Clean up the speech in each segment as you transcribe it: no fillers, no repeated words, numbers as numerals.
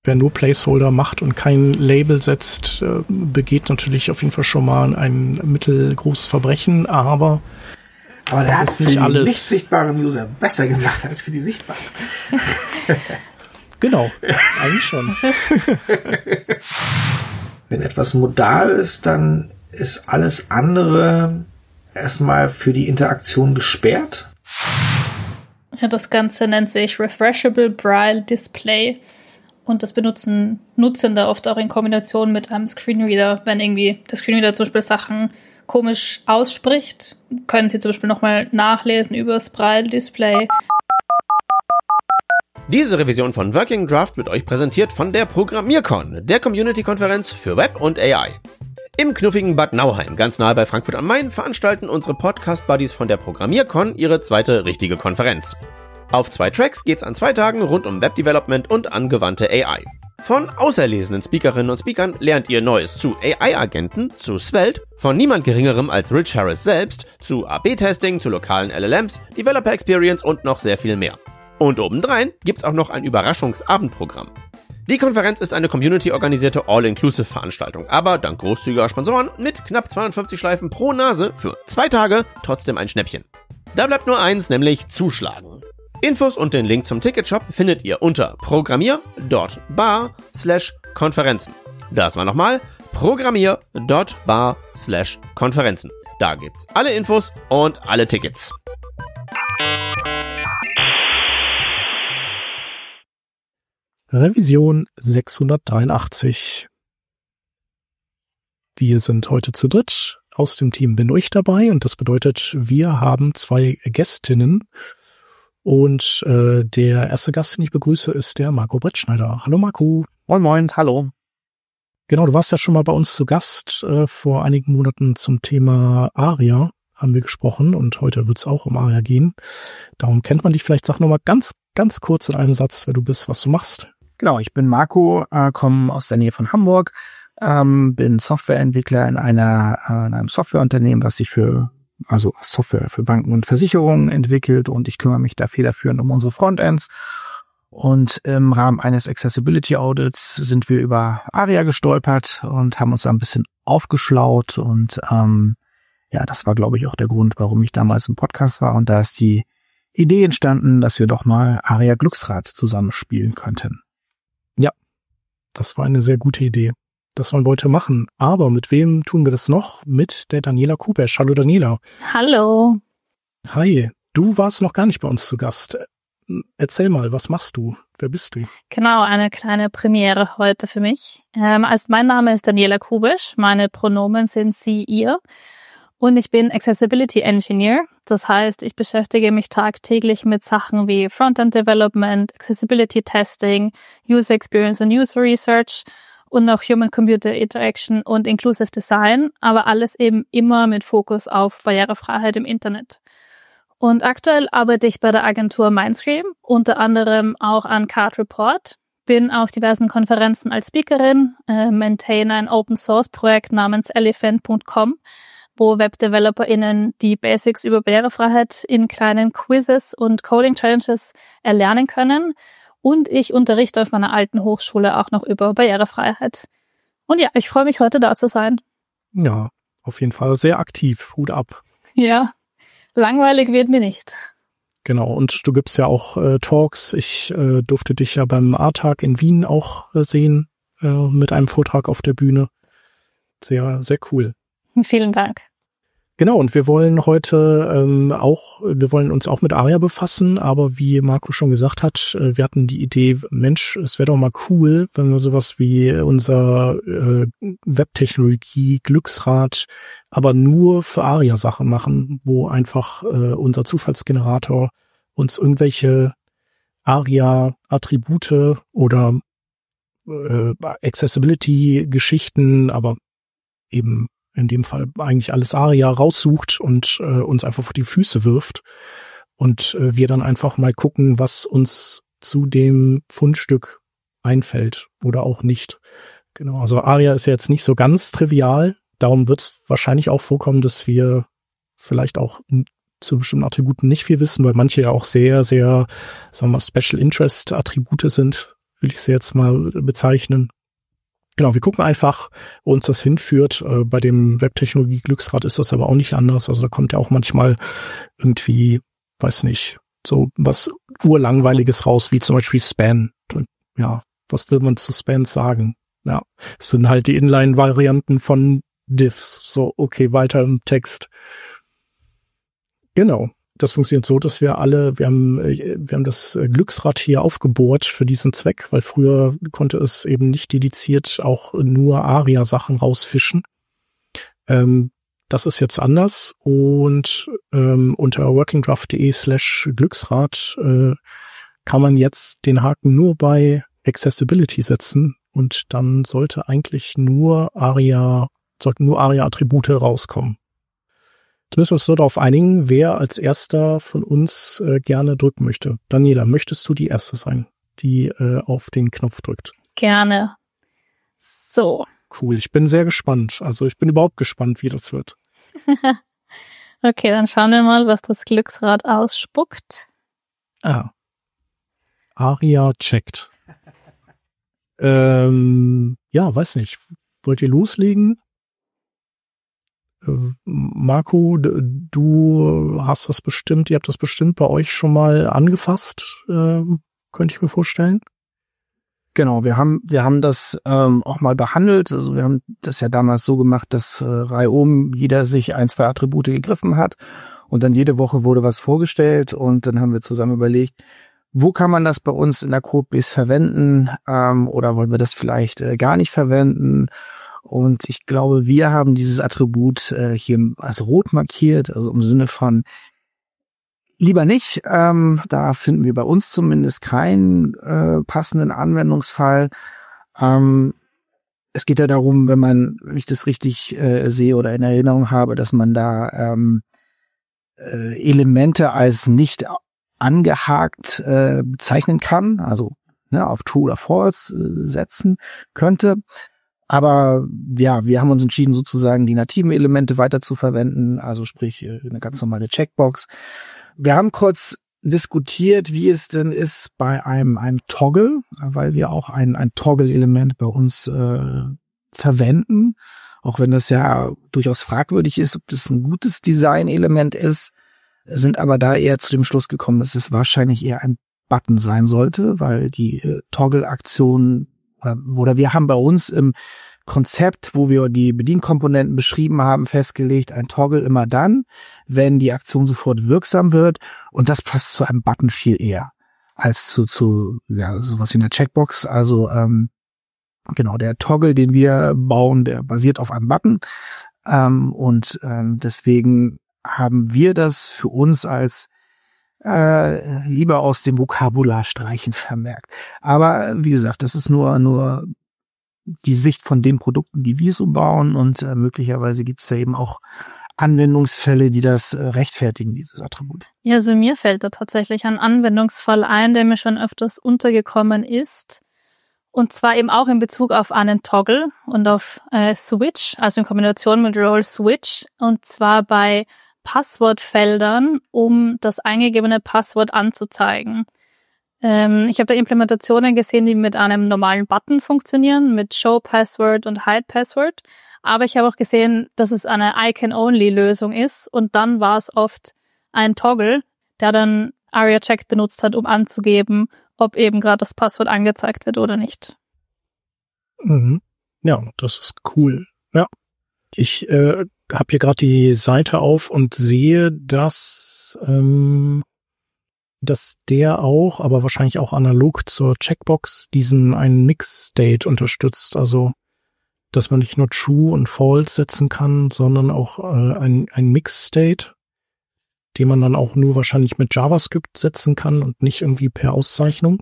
Wer nur Placeholder macht und kein Label setzt, begeht natürlich auf jeden Fall schon mal ein mittelgroßes Verbrechen, aber der hat es für die nicht sichtbaren User besser gemacht als für die sichtbaren. Genau, eigentlich schon. Wenn etwas modal ist, dann ist alles andere erstmal für die Interaktion gesperrt. Ja, das Ganze nennt sich Refreshable Braille Display. Und das benutzen Nutzende oft auch in Kombination mit einem Screenreader. Wenn irgendwie der Screenreader zum Beispiel Sachen komisch ausspricht, können sie zum Beispiel nochmal nachlesen über das Braille-Display. Diese Revision von Working Draft wird euch präsentiert von der ProgrammierCon, der Community-Konferenz für Web und AI. Im knuffigen Bad Nauheim, ganz nahe bei Frankfurt am Main, veranstalten unsere Podcast-Buddies von der ProgrammierCon ihre zweite richtige Konferenz. Auf 2 Tracks geht's an 2 Tagen rund um Webdevelopment und angewandte AI. Von auserlesenen Speakerinnen und Speakern lernt ihr Neues zu AI-Agenten, zu Svelte, von niemand Geringerem als Rich Harris selbst, zu AB-Testing, zu lokalen LLMs, Developer Experience und noch sehr viel mehr. Und obendrein gibt's auch noch ein Überraschungsabendprogramm. Die Konferenz ist eine community-organisierte All-Inclusive-Veranstaltung, aber dank großzügiger Sponsoren mit knapp 250 Schleifen pro Nase für 2 Tage trotzdem ein Schnäppchen. Da bleibt nur eins, nämlich zuschlagen. Infos und den Link zum Ticketshop findet ihr unter programmier.bar/Konferenzen. Das war nochmal programmier.bar/Konferenzen. Da gibt's alle Infos und alle Tickets. Revision 683. Wir sind heute zu dritt. Aus dem Team bin ich dabei und das bedeutet, wir haben 2 Gästinnen. Und der erste Gast, den ich begrüße, ist der Marco Brettschneider. Hallo Marco. Moin moin, hallo. Genau, du warst ja schon mal bei uns zu Gast. Vor einigen Monaten zum Thema ARIA haben wir gesprochen und heute wird es auch um ARIA gehen. Darum kennt man dich vielleicht. Sag nochmal ganz kurz in einem Satz, wer du bist, was du machst. Genau, ich bin Marco, komme aus der Nähe von Hamburg, bin Softwareentwickler in einem Softwareunternehmen, was sich Software für Banken und Versicherungen entwickelt und ich kümmere mich da federführend um unsere Frontends. Und im Rahmen eines Accessibility Audits sind wir über ARIA gestolpert und haben uns da ein bisschen aufgeschlaut und das war, glaube ich, auch der Grund, warum ich damals im Podcast war und da ist die Idee entstanden, dass wir doch mal ARIA Glücksrad zusammenspielen könnten. Ja, das war eine sehr gute Idee. Das wollen wir heute machen. Aber mit wem tun wir das noch? Mit der Daniela Kubesch. Hallo Daniela. Hallo. Hi, du warst noch gar nicht bei uns zu Gast. Erzähl mal, was machst du? Wer bist du? Genau, eine kleine Premiere heute für mich. Also mein Name ist Daniela Kubesch. Meine Pronomen sind sie, ihr. Und ich bin Accessibility Engineer. Das heißt, ich beschäftige mich tagtäglich mit Sachen wie Frontend Development, Accessibility Testing, User Experience und User Research und auch Human-Computer Interaction und Inclusive Design, aber alles eben immer mit Fokus auf Barrierefreiheit im Internet. Und aktuell arbeite ich bei der Agentur Mindstream, unter anderem auch an Card Report, bin auf diversen Konferenzen als Speakerin, maintaine ein Open-Source-Projekt namens elephant.com, wo WebdeveloperInnen die Basics über Barrierefreiheit in kleinen Quizzes und Coding-Challenges erlernen können. Und ich unterrichte auf meiner alten Hochschule auch noch über Barrierefreiheit. Und ja, ich freue mich heute da zu sein. Ja, auf jeden Fall sehr aktiv. Hut ab. Ja, langweilig wird mir nicht. Genau, und du gibst ja auch Talks. Ich durfte dich ja beim A-Tag in Wien auch sehen mit einem Vortrag auf der Bühne. Sehr, sehr cool. Vielen Dank. Genau, und wir wollen heute wir wollen uns auch mit ARIA befassen, aber wie Marco schon gesagt hat, wir hatten die Idee, Mensch, es wäre doch mal cool, wenn wir sowas wie unser Webtechnologie Glücksrad, aber nur für ARIA Sachen machen, wo einfach unser Zufallsgenerator uns irgendwelche ARIA-Attribute oder Accessibility-Geschichten, aber eben in dem Fall eigentlich alles ARIA raussucht und uns einfach vor die Füße wirft und wir dann einfach mal gucken, was uns zu dem Fundstück einfällt oder auch nicht. Genau, also ARIA ist ja jetzt nicht so ganz trivial, darum wird es wahrscheinlich auch vorkommen, dass wir vielleicht auch zu bestimmten Attributen nicht viel wissen, weil manche ja auch sehr, sehr, sagen wir mal, Special Interest Attribute sind, will ich sie jetzt mal bezeichnen. Genau, wir gucken einfach, wo uns das hinführt. Bei dem Webtechnologie-Glücksrad ist das aber auch nicht anders. Also da kommt ja auch manchmal irgendwie, weiß nicht, so was Urlangweiliges raus, wie zum Beispiel Span. Und ja, was will man zu Span sagen? Ja, es sind halt die Inline-Varianten von Diffs. So, okay, weiter im Text. Genau. Das funktioniert so, dass wir haben das Glücksrad hier aufgebohrt für diesen Zweck, weil früher konnte es eben nicht dediziert auch nur ARIA-Sachen rausfischen. Das ist jetzt anders und unter workingdraft.de/Glücksrad kann man jetzt den Haken nur bei Accessibility setzen und dann sollten nur ARIA-Attribute rauskommen. Jetzt müssen wir uns nur darauf einigen, wer als erster von uns gerne drücken möchte. Daniela, möchtest du die Erste sein, die auf den Knopf drückt? Gerne. So. Cool, ich bin sehr gespannt. Also ich bin überhaupt gespannt, wie das wird. Okay, dann schauen wir mal, was das Glücksrad ausspuckt. ARIA checkt. Ja, weiß nicht. Wollt ihr loslegen? Marco, du hast das bestimmt, ihr habt das bestimmt bei euch schon mal angefasst, könnte ich mir vorstellen. Genau, wir haben das auch mal behandelt. Also wir haben das ja damals so gemacht, dass reihum jeder sich 1, 2 Attribute gegriffen hat und dann jede Woche wurde was vorgestellt und dann haben wir zusammen überlegt, wo kann man das bei uns in der Codebase verwenden oder wollen wir das vielleicht gar nicht verwenden? Und ich glaube, wir haben dieses Attribut hier als rot markiert, also im Sinne von lieber nicht. Da finden wir bei uns zumindest keinen passenden Anwendungsfall. Es geht ja darum, wenn ich das richtig sehe oder in Erinnerung habe, dass man da Elemente als nicht angehakt bezeichnen kann, also auf True oder False setzen könnte. Aber ja, wir haben uns entschieden, sozusagen die nativen Elemente weiter zu verwenden, also sprich eine ganz normale Checkbox. Wir haben kurz diskutiert, wie es denn ist bei einem Toggle, weil wir auch ein Toggle-Element bei uns verwenden, auch wenn das ja durchaus fragwürdig ist, ob das ein gutes Design-Element ist, sind aber da eher zu dem Schluss gekommen, dass es wahrscheinlich eher ein Button sein sollte, weil die Toggle-Aktion oder wir haben bei uns im Konzept, wo wir die Bedienkomponenten beschrieben haben, festgelegt, ein Toggle immer dann, wenn die Aktion sofort wirksam wird. Und das passt zu einem Button viel eher als zu sowas wie einer Checkbox. Also genau, der Toggle, den wir bauen, der basiert auf einem Button. Deswegen haben wir das für uns als lieber aus dem Vokabular streichen vermerkt. Aber wie gesagt, das ist nur die Sicht von den Produkten, die wir so bauen und möglicherweise gibt es ja eben auch Anwendungsfälle, die das rechtfertigen, dieses Attribut. Ja, also mir fällt da tatsächlich ein Anwendungsfall ein, der mir schon öfters untergekommen ist. Und zwar eben auch in Bezug auf einen Toggle und auf Switch, also in Kombination mit Role Switch. Und zwar bei Passwortfeldern, um das eingegebene Passwort anzuzeigen. Ich habe da Implementationen gesehen, die mit einem normalen Button funktionieren, mit Show Password und Hide Password. Aber ich habe auch gesehen, dass es eine I-Can-Only-Lösung ist. Und dann war es oft ein Toggle, der dann ARIA-Check benutzt hat, um anzugeben, ob eben gerade das Passwort angezeigt wird oder nicht. Mhm. Ja, das ist cool. Ja, ich habe hier gerade die Seite auf und sehe, dass der auch, aber wahrscheinlich auch analog zur Checkbox, einen Mix-State unterstützt. Also, dass man nicht nur True und False setzen kann, sondern auch ein Mix-State, den man dann auch nur wahrscheinlich mit JavaScript setzen kann und nicht irgendwie per Auszeichnung.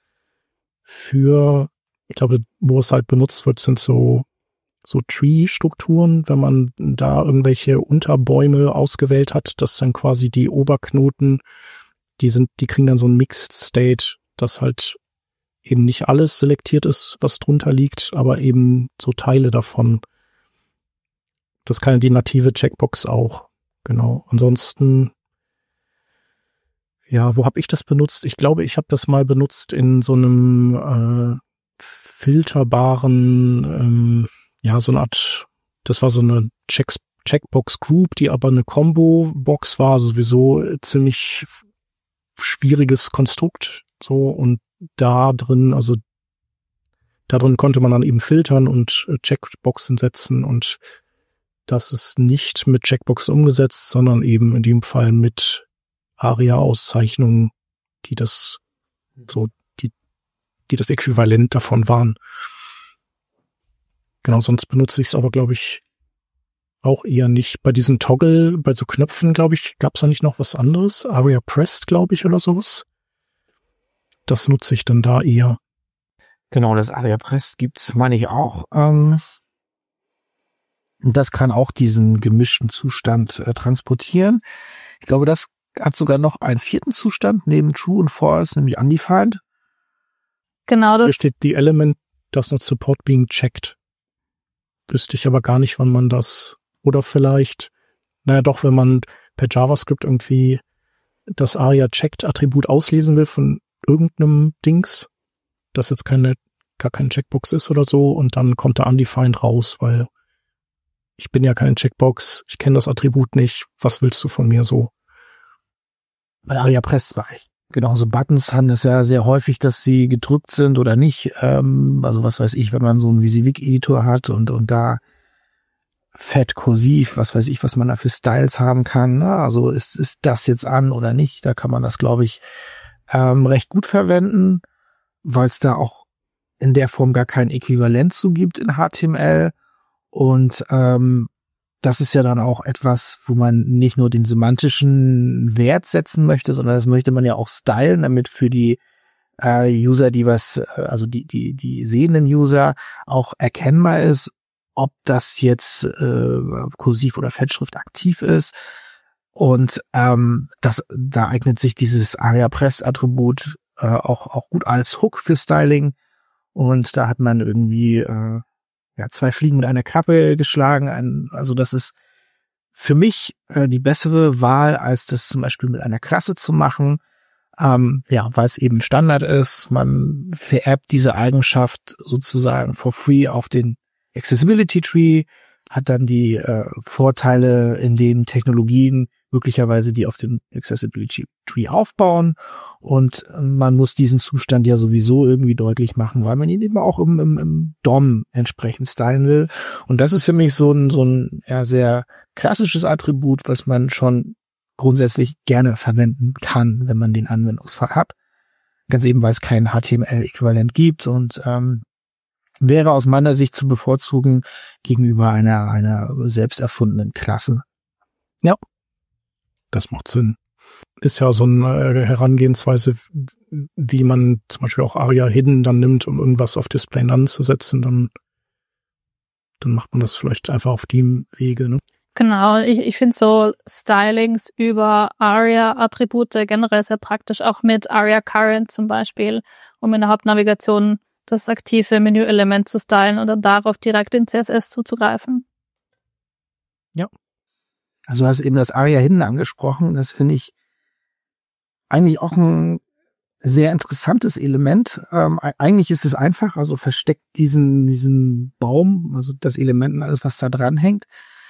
Ich glaube, wo es halt benutzt wird, sind so Tree-Strukturen, wenn man da irgendwelche Unterbäume ausgewählt hat, dass dann quasi die Oberknoten, die kriegen dann so ein Mixed State, dass halt eben nicht alles selektiert ist, was drunter liegt, aber eben so Teile davon. Das kann die native Checkbox auch. Genau. Ansonsten, Ja, wo habe ich das benutzt? Ich glaube, ich habe das mal benutzt in so einem filterbaren, so eine Art, das war so eine Checkbox Group, die aber eine Combo-Box war, also sowieso ziemlich schwieriges Konstrukt, so, und da drin konnte man dann eben filtern und Checkboxen setzen, und das ist nicht mit Checkboxen umgesetzt, sondern eben in dem Fall mit ARIA-Auszeichnungen, die das Äquivalent davon waren. Genau, sonst benutze ich es aber, glaube ich, auch eher nicht. Bei diesen Toggle, bei so Knöpfen, glaube ich, gab es da nicht noch was anderes. ARIA Pressed, glaube ich, oder sowas. Das nutze ich dann da eher. Genau, das ARIA Pressed gibt's, meine ich, auch. Das kann auch diesen gemischten Zustand transportieren. Ich glaube, das hat sogar noch einen vierten Zustand neben True und False, nämlich Undefined. Genau, das Hier steht the element does not support being checked. Wüsste ich aber gar nicht, wann man das, oder vielleicht, doch, wenn man per JavaScript irgendwie das ARIA-Checked-Attribut auslesen will von irgendeinem Dings, das jetzt gar keine Checkbox ist oder so, und dann kommt der Undefined raus, weil ich bin ja keine Checkbox, ich kenne das Attribut nicht, was willst du von mir so? Bei ARIA Pressed war ich. Genau, so Buttons haben es ja sehr häufig, dass sie gedrückt sind oder nicht. Also was weiß ich, wenn man so einen Visivik-Editor hat und da fett kursiv, was weiß ich, was man da für Styles haben kann. Also ist das jetzt an oder nicht? Da kann man das, glaube ich, recht gut verwenden, weil es da auch in der Form gar kein Äquivalent zu gibt in HTML. Und das ist ja dann auch etwas, wo man nicht nur den semantischen Wert setzen möchte, sondern das möchte man ja auch stylen, damit für die User, die die sehenden User auch erkennbar ist, ob das jetzt kursiv oder Fettschrift aktiv ist. Und da eignet sich dieses ARIA Pressed Attribut auch gut als Hook für Styling. Und da hat man irgendwie zwei Fliegen mit einer Klappe geschlagen. Also das ist für mich die bessere Wahl, als das zum Beispiel mit einer Klasse zu machen. Weil es eben Standard ist. Man vererbt diese Eigenschaft sozusagen for free auf den Accessibility Tree, hat dann die Vorteile in den Technologien möglicherweise, die auf dem Accessibility Tree aufbauen, und man muss diesen Zustand ja sowieso irgendwie deutlich machen, weil man ihn eben auch im DOM entsprechend stylen will. Und das ist für mich so ein sehr klassisches Attribut, was man schon grundsätzlich gerne verwenden kann, wenn man den Anwendungsfall hat. Ganz eben, weil es kein HTML-Äquivalent gibt, und wäre aus meiner Sicht zu bevorzugen gegenüber einer selbst erfundenen Klasse. Ja. Das macht Sinn. Ist ja so eine Herangehensweise, wie man zum Beispiel auch ARIA Hidden dann nimmt, um irgendwas auf Display None zu setzen, dann macht man das vielleicht einfach auf dem Wege, ne? Genau, ich finde so Stylings über ARIA-Attribute generell sehr praktisch, auch mit ARIA Current zum Beispiel, um in der Hauptnavigation das aktive Menüelement zu stylen oder darauf direkt in CSS zuzugreifen. Ja. Also du hast eben das ARIA Hidden angesprochen. Das finde ich eigentlich auch ein sehr interessantes Element. Eigentlich ist es einfach, also versteckt diesen Baum, also das Element und alles, was da dran hängt.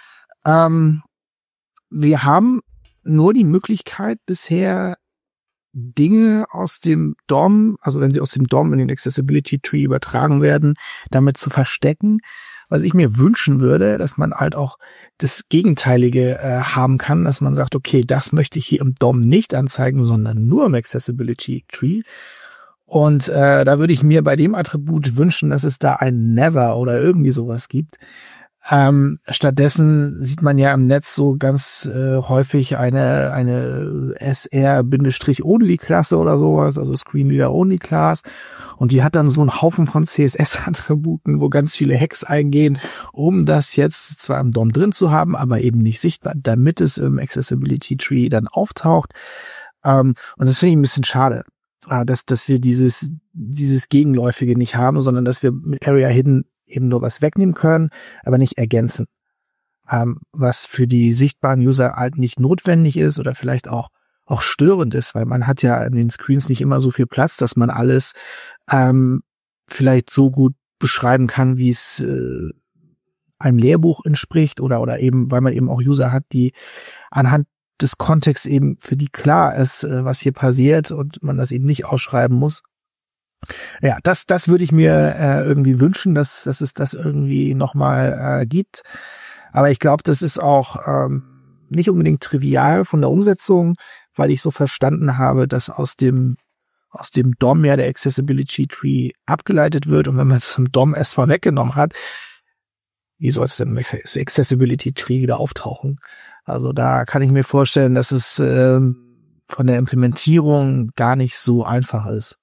Wir haben nur die Möglichkeit bisher, Dinge aus dem DOM, also wenn sie aus dem DOM in den Accessibility Tree übertragen werden, damit zu verstecken. Was ich mir wünschen würde, dass man halt auch das Gegenteilige haben kann, dass man sagt, okay, das möchte ich hier im DOM nicht anzeigen, sondern nur im Accessibility Tree. Und da würde ich mir bei dem Attribut wünschen, dass es da ein Never oder irgendwie sowas gibt. Stattdessen sieht man ja im Netz so ganz häufig eine SR-Only-Klasse oder sowas, also Screen-Reader-Only-Class, und die hat dann so einen Haufen von CSS-Attributen, wo ganz viele Hacks eingehen, um das jetzt zwar im DOM drin zu haben, aber eben nicht sichtbar, damit es im Accessibility-Tree dann auftaucht. Und das finde ich ein bisschen schade, dass wir dieses Gegenläufige nicht haben, sondern dass wir mit ARIA Hidden eben nur was wegnehmen können, aber nicht ergänzen. Was für die sichtbaren User halt nicht notwendig ist oder vielleicht auch auch störend ist, weil man hat ja in den Screens nicht immer so viel Platz, dass man alles vielleicht so gut beschreiben kann, wie es einem Lehrbuch entspricht oder eben, weil man eben auch User hat, die anhand des Kontexts eben für die klar ist, was hier passiert und man das eben nicht ausschreiben muss. Ja, das würde ich mir irgendwie wünschen, dass es das irgendwie nochmal gibt. Aber ich glaube, das ist auch nicht unbedingt trivial von der Umsetzung, weil ich so verstanden habe, dass aus dem DOM ja der Accessibility Tree abgeleitet wird. Und wenn man es zum DOM erstmal weggenommen hat, wie soll es denn das Accessibility Tree wieder auftauchen? Also da kann ich mir vorstellen, dass es von der Implementierung gar nicht so einfach ist.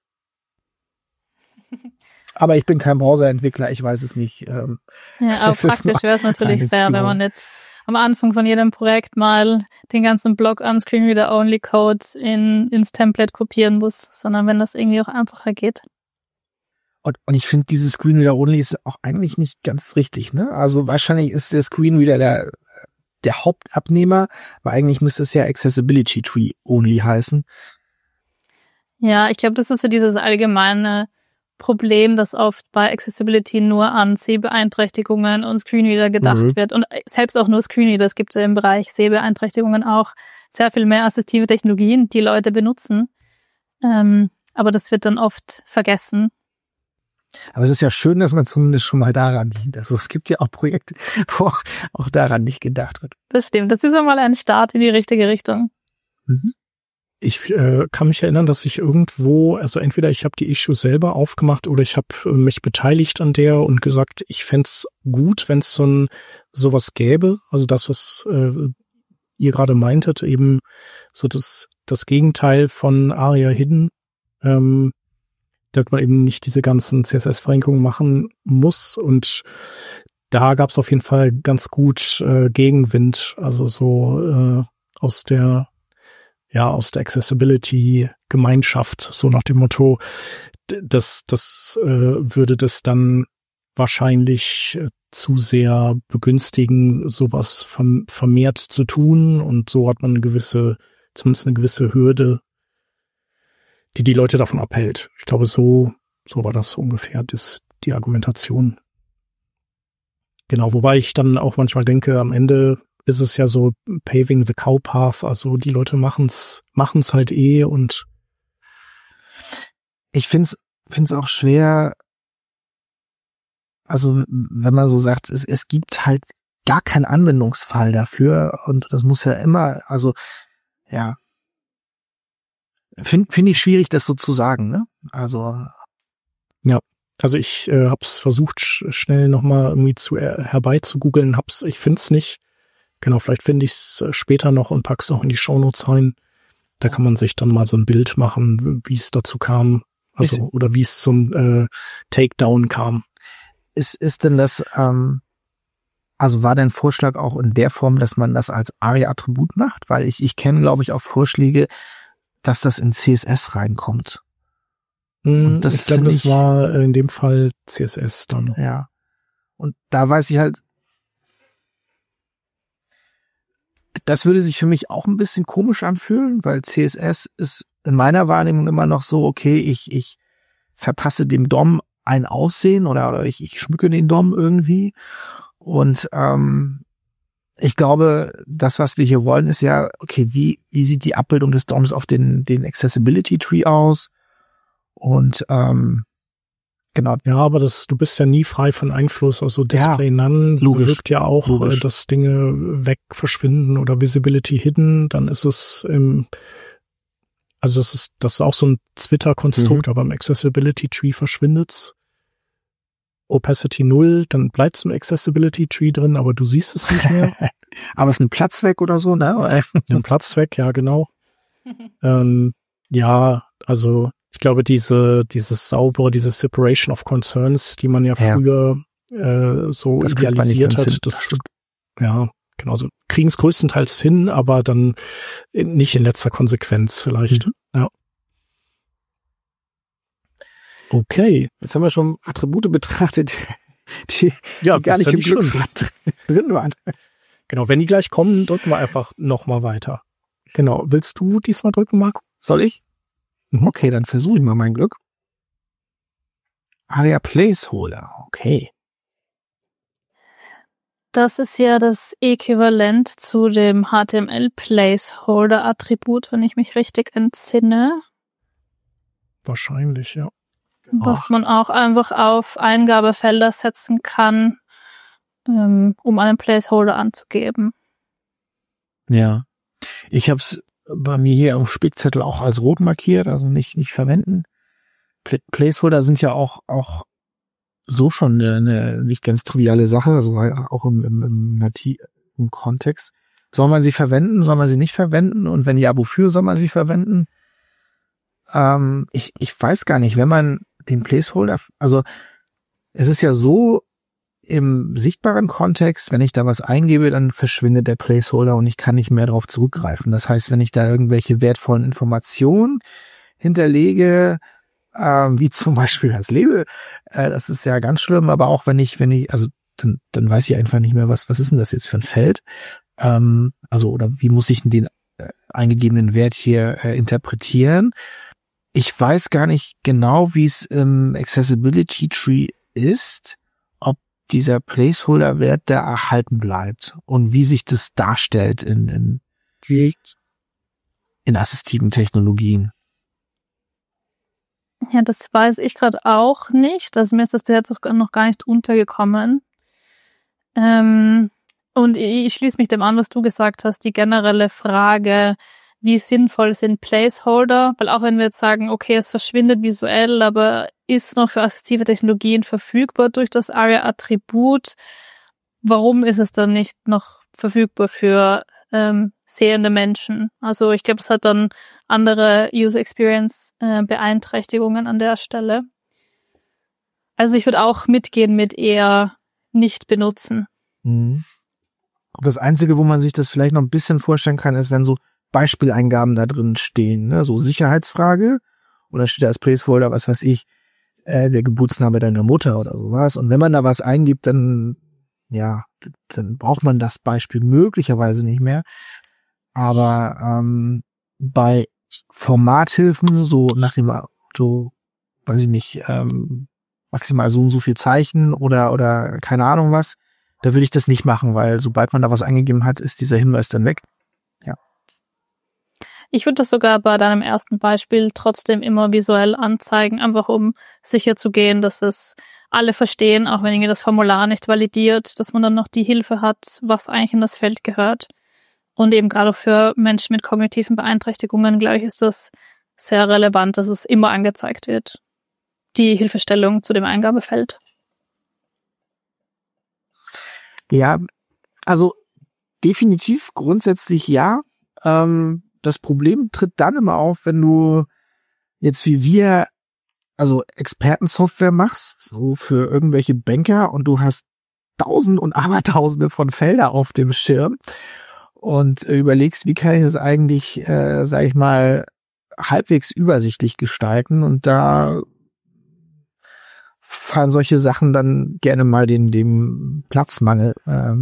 Aber ich bin kein Browserentwickler, ich weiß es nicht. Ja, aber praktisch wäre es natürlich sehr, wenn man nicht am Anfang von jedem Projekt mal den ganzen Block an Screenreader-Only-Code ins Template kopieren muss, sondern wenn das irgendwie auch einfacher geht. Und ich finde, dieses Screenreader-Only ist auch eigentlich nicht ganz richtig, ne? Also wahrscheinlich ist der Screenreader der Hauptabnehmer, weil eigentlich müsste es ja Accessibility Tree Only heißen. Ja, ich glaube, das ist so dieses allgemeine Problem, dass oft bei Accessibility nur an Sehbeeinträchtigungen und Screenreader gedacht wird. Und selbst auch nur Screenreader. Es gibt ja im Bereich Sehbeeinträchtigungen auch sehr viel mehr assistive Technologien, die Leute benutzen. Aber das wird dann oft vergessen. Aber es ist ja schön, dass man zumindest schon mal daran dient. Also es gibt ja auch Projekte, wo auch daran nicht gedacht wird. Das stimmt. Das ist ja mal ein Start in die richtige Richtung. Ich kann mich erinnern, dass ich irgendwo, also entweder ich habe die Issue selber aufgemacht oder ich habe mich beteiligt an der und gesagt, ich fände es gut, wenn es sowas gäbe. Also das, was ihr gerade meintet, eben so das Gegenteil von ARIA Hidden, dass man eben nicht diese ganzen CSS-Verrenkungen machen muss. Und da gab es auf jeden Fall ganz gut Gegenwind, also so aus der Accessibility-Gemeinschaft, so nach dem Motto, das würde das dann wahrscheinlich zu sehr begünstigen, sowas vermehrt zu tun, und so hat man zumindest eine gewisse Hürde, die Leute davon abhält. Ich glaube, so war das ungefähr die Argumentation. Genau, wobei ich dann auch manchmal denke, am Ende ist es ja so paving the cow path, also die Leute machen's halt und ich find's auch schwer, also wenn man so sagt, es gibt halt gar keinen Anwendungsfall dafür und das muss ja immer, also ja, finde ich schwierig, das so zu sagen, ne? Also ja. Also ich hab's versucht, schnell nochmal irgendwie herbeizugoogeln, ich find's nicht. Genau, vielleicht finde ich es später noch und pack's auch in die Shownotes rein. Da kann man sich dann mal so ein Bild machen, wie es dazu kam, also oder wie es zum Takedown kam. Ist denn das, also war dein Vorschlag auch in der Form, dass man das als ARIA-Attribut macht? Weil ich kenne, glaube ich, auch Vorschläge, dass das in CSS reinkommt. Und ich glaube, das war in dem Fall CSS dann. Ja. Und da weiß ich halt, das würde sich für mich auch ein bisschen komisch anfühlen, weil CSS ist in meiner Wahrnehmung immer noch so, okay, ich verpasse dem DOM ein Aussehen oder ich schmücke den DOM irgendwie. Und ich glaube, das, was wir hier wollen, ist ja, okay, wie sieht die Abbildung des DOMs auf den Accessibility Tree aus? Und genau. Ja, aber du bist ja nie frei von Einfluss. Also Display None bewirkt ja auch, dass Dinge verschwinden oder Visibility Hidden. Dann ist es also das ist auch so ein Twitter-Konstrukt, aber im Accessibility Tree verschwindet's. Opacity 0, dann bleibt's im Accessibility Tree drin, aber du siehst es nicht mehr. Aber es ist ein Platz weg oder so, ne? Ein Platz weg, ja, genau. Ja, also ich glaube, dieses saubere, diese Separation of Concerns, die man ja früher so das idealisiert hat, ja, genau, so kriegen es größtenteils hin, aber dann nicht in letzter Konsequenz vielleicht. Ja. Okay. Jetzt haben wir schon Attribute betrachtet, die gar nicht im Glücksrad drin waren. Genau, wenn die gleich kommen, drücken wir einfach nochmal weiter. Genau. Willst du diesmal drücken, Marco? Soll ich? Okay, dann versuche ich mal mein Glück. ARIA Placeholder, okay. Das ist ja das Äquivalent zu dem HTML Placeholder Attribut, wenn ich mich richtig entsinne. Wahrscheinlich, ja. Was man auch einfach auf Eingabefelder setzen kann, um einen Placeholder anzugeben. Ja. Ich habe es bei mir hier am Spickzettel auch als rot markiert, also nicht verwenden. Placeholder sind ja auch so schon eine nicht ganz triviale Sache, also auch im nativen Kontext. Soll man sie verwenden, soll man sie nicht verwenden? Und wenn ja, wofür soll man sie verwenden? Ich weiß gar nicht, wenn man den Placeholder, also es ist ja so, im sichtbaren Kontext, wenn ich da was eingebe, dann verschwindet der Placeholder und ich kann nicht mehr darauf zurückgreifen. Das heißt, wenn ich da irgendwelche wertvollen Informationen hinterlege, wie zum Beispiel das Label, das ist ja ganz schlimm, aber auch wenn ich, also dann weiß ich einfach nicht mehr, was ist denn das jetzt für ein Feld? Also, oder wie muss ich den eingegebenen Wert hier interpretieren? Ich weiß gar nicht genau, wie es im Accessibility Tree ist, ob dieser Placeholder-Wert da erhalten bleibt und wie sich das darstellt in assistiven Technologien. Ja, das weiß ich gerade auch nicht. Also mir ist das bis jetzt auch noch gar nicht untergekommen. Und ich schließe mich dem an, was du gesagt hast, die generelle Frage, wie sinnvoll sind Placeholder? Weil auch wenn wir jetzt sagen, okay, es verschwindet visuell, aber ist noch für assistive Technologien verfügbar durch das ARIA-Attribut, warum ist es dann nicht noch verfügbar für sehende Menschen? Also ich glaube, es hat dann andere User Experience Beeinträchtigungen an der Stelle. Also ich würde auch mitgehen mit eher nicht benutzen. Mhm. Das Einzige, wo man sich das vielleicht noch ein bisschen vorstellen kann, ist, wenn so Beispieleingaben da drin stehen, ne? So Sicherheitsfrage, und da steht da als Placeholder, was weiß ich, der Geburtsname deiner Mutter oder sowas. Und wenn man da was eingibt, dann braucht man das Beispiel möglicherweise nicht mehr. Aber bei Formathilfen, so nach dem Motto, weiß ich nicht, maximal so und so viel Zeichen oder keine Ahnung was, da würde ich das nicht machen, weil sobald man da was eingegeben hat, ist dieser Hinweis dann weg. Ja. Ich würde das sogar bei deinem ersten Beispiel trotzdem immer visuell anzeigen, einfach um sicher zu gehen, dass es alle verstehen, auch wenn irgendwie das Formular nicht validiert, dass man dann noch die Hilfe hat, was eigentlich in das Feld gehört. Und eben gerade für Menschen mit kognitiven Beeinträchtigungen, glaube ich, ist das sehr relevant, dass es immer angezeigt wird, die Hilfestellung zu dem Eingabefeld. Ja, also definitiv grundsätzlich ja. Das Problem tritt dann immer auf, wenn du jetzt wie wir, also Expertensoftware machst, so für irgendwelche Banker, und du hast Tausende und Abertausende von Felder auf dem Schirm und überlegst, wie kann ich das eigentlich, sag ich mal, halbwegs übersichtlich gestalten, und da fallen solche Sachen dann gerne mal dem Platzmangel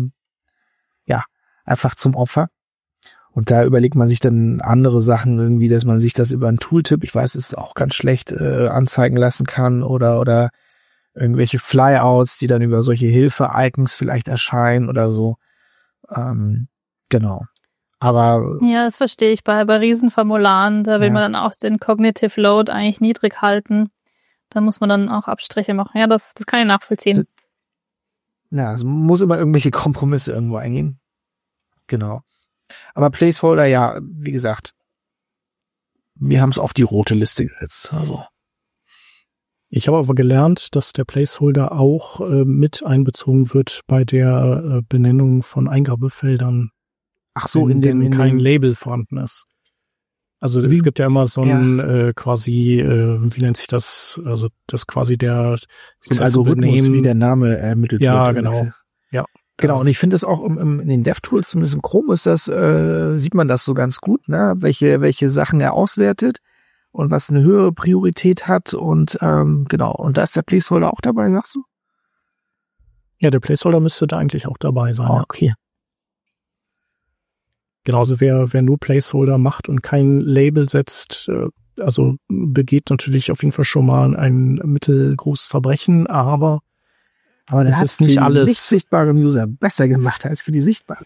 einfach zum Opfer. Und da überlegt man sich dann andere Sachen irgendwie, dass man sich das über einen Tooltip, ich weiß, es ist auch ganz schlecht, anzeigen lassen kann, oder irgendwelche Flyouts, die dann über solche Hilfe-Icons vielleicht erscheinen oder so. Genau. Aber ja, das verstehe ich bei Riesenformularen, da will man dann auch den Cognitive Load eigentlich niedrig halten. Da muss man dann auch Abstriche machen. Ja, das kann ich nachvollziehen. Ja, es muss immer irgendwelche Kompromisse irgendwo eingehen. Genau. Aber Placeholder, ja, wie gesagt, wir haben es auf die rote Liste gesetzt. Also ich habe aber gelernt, dass der Placeholder auch mit einbezogen wird bei der Benennung von Eingabefeldern. Ach so, in dem kein Label vorhanden ist. Also es gibt ja immer so ein quasi, wie nennt sich das? Also das quasi der Algorithmus, wie der Name ermittelt wird. Ja, genau. Ja. Genau, und ich finde das auch in den DevTools, zumindest im Chrome ist das, sieht man das so ganz gut, ne? Welche Sachen er auswertet und was eine höhere Priorität hat, und genau, und da ist der Placeholder auch dabei, sagst du? Ja, der Placeholder müsste da eigentlich auch dabei sein. Okay. Genauso wer nur Placeholder macht und kein Label setzt, also begeht natürlich auf jeden Fall schon mal ein mittelgroßes Verbrechen, aber das ist nicht alles. Nicht sichtbaren User besser gemacht als für die sichtbaren.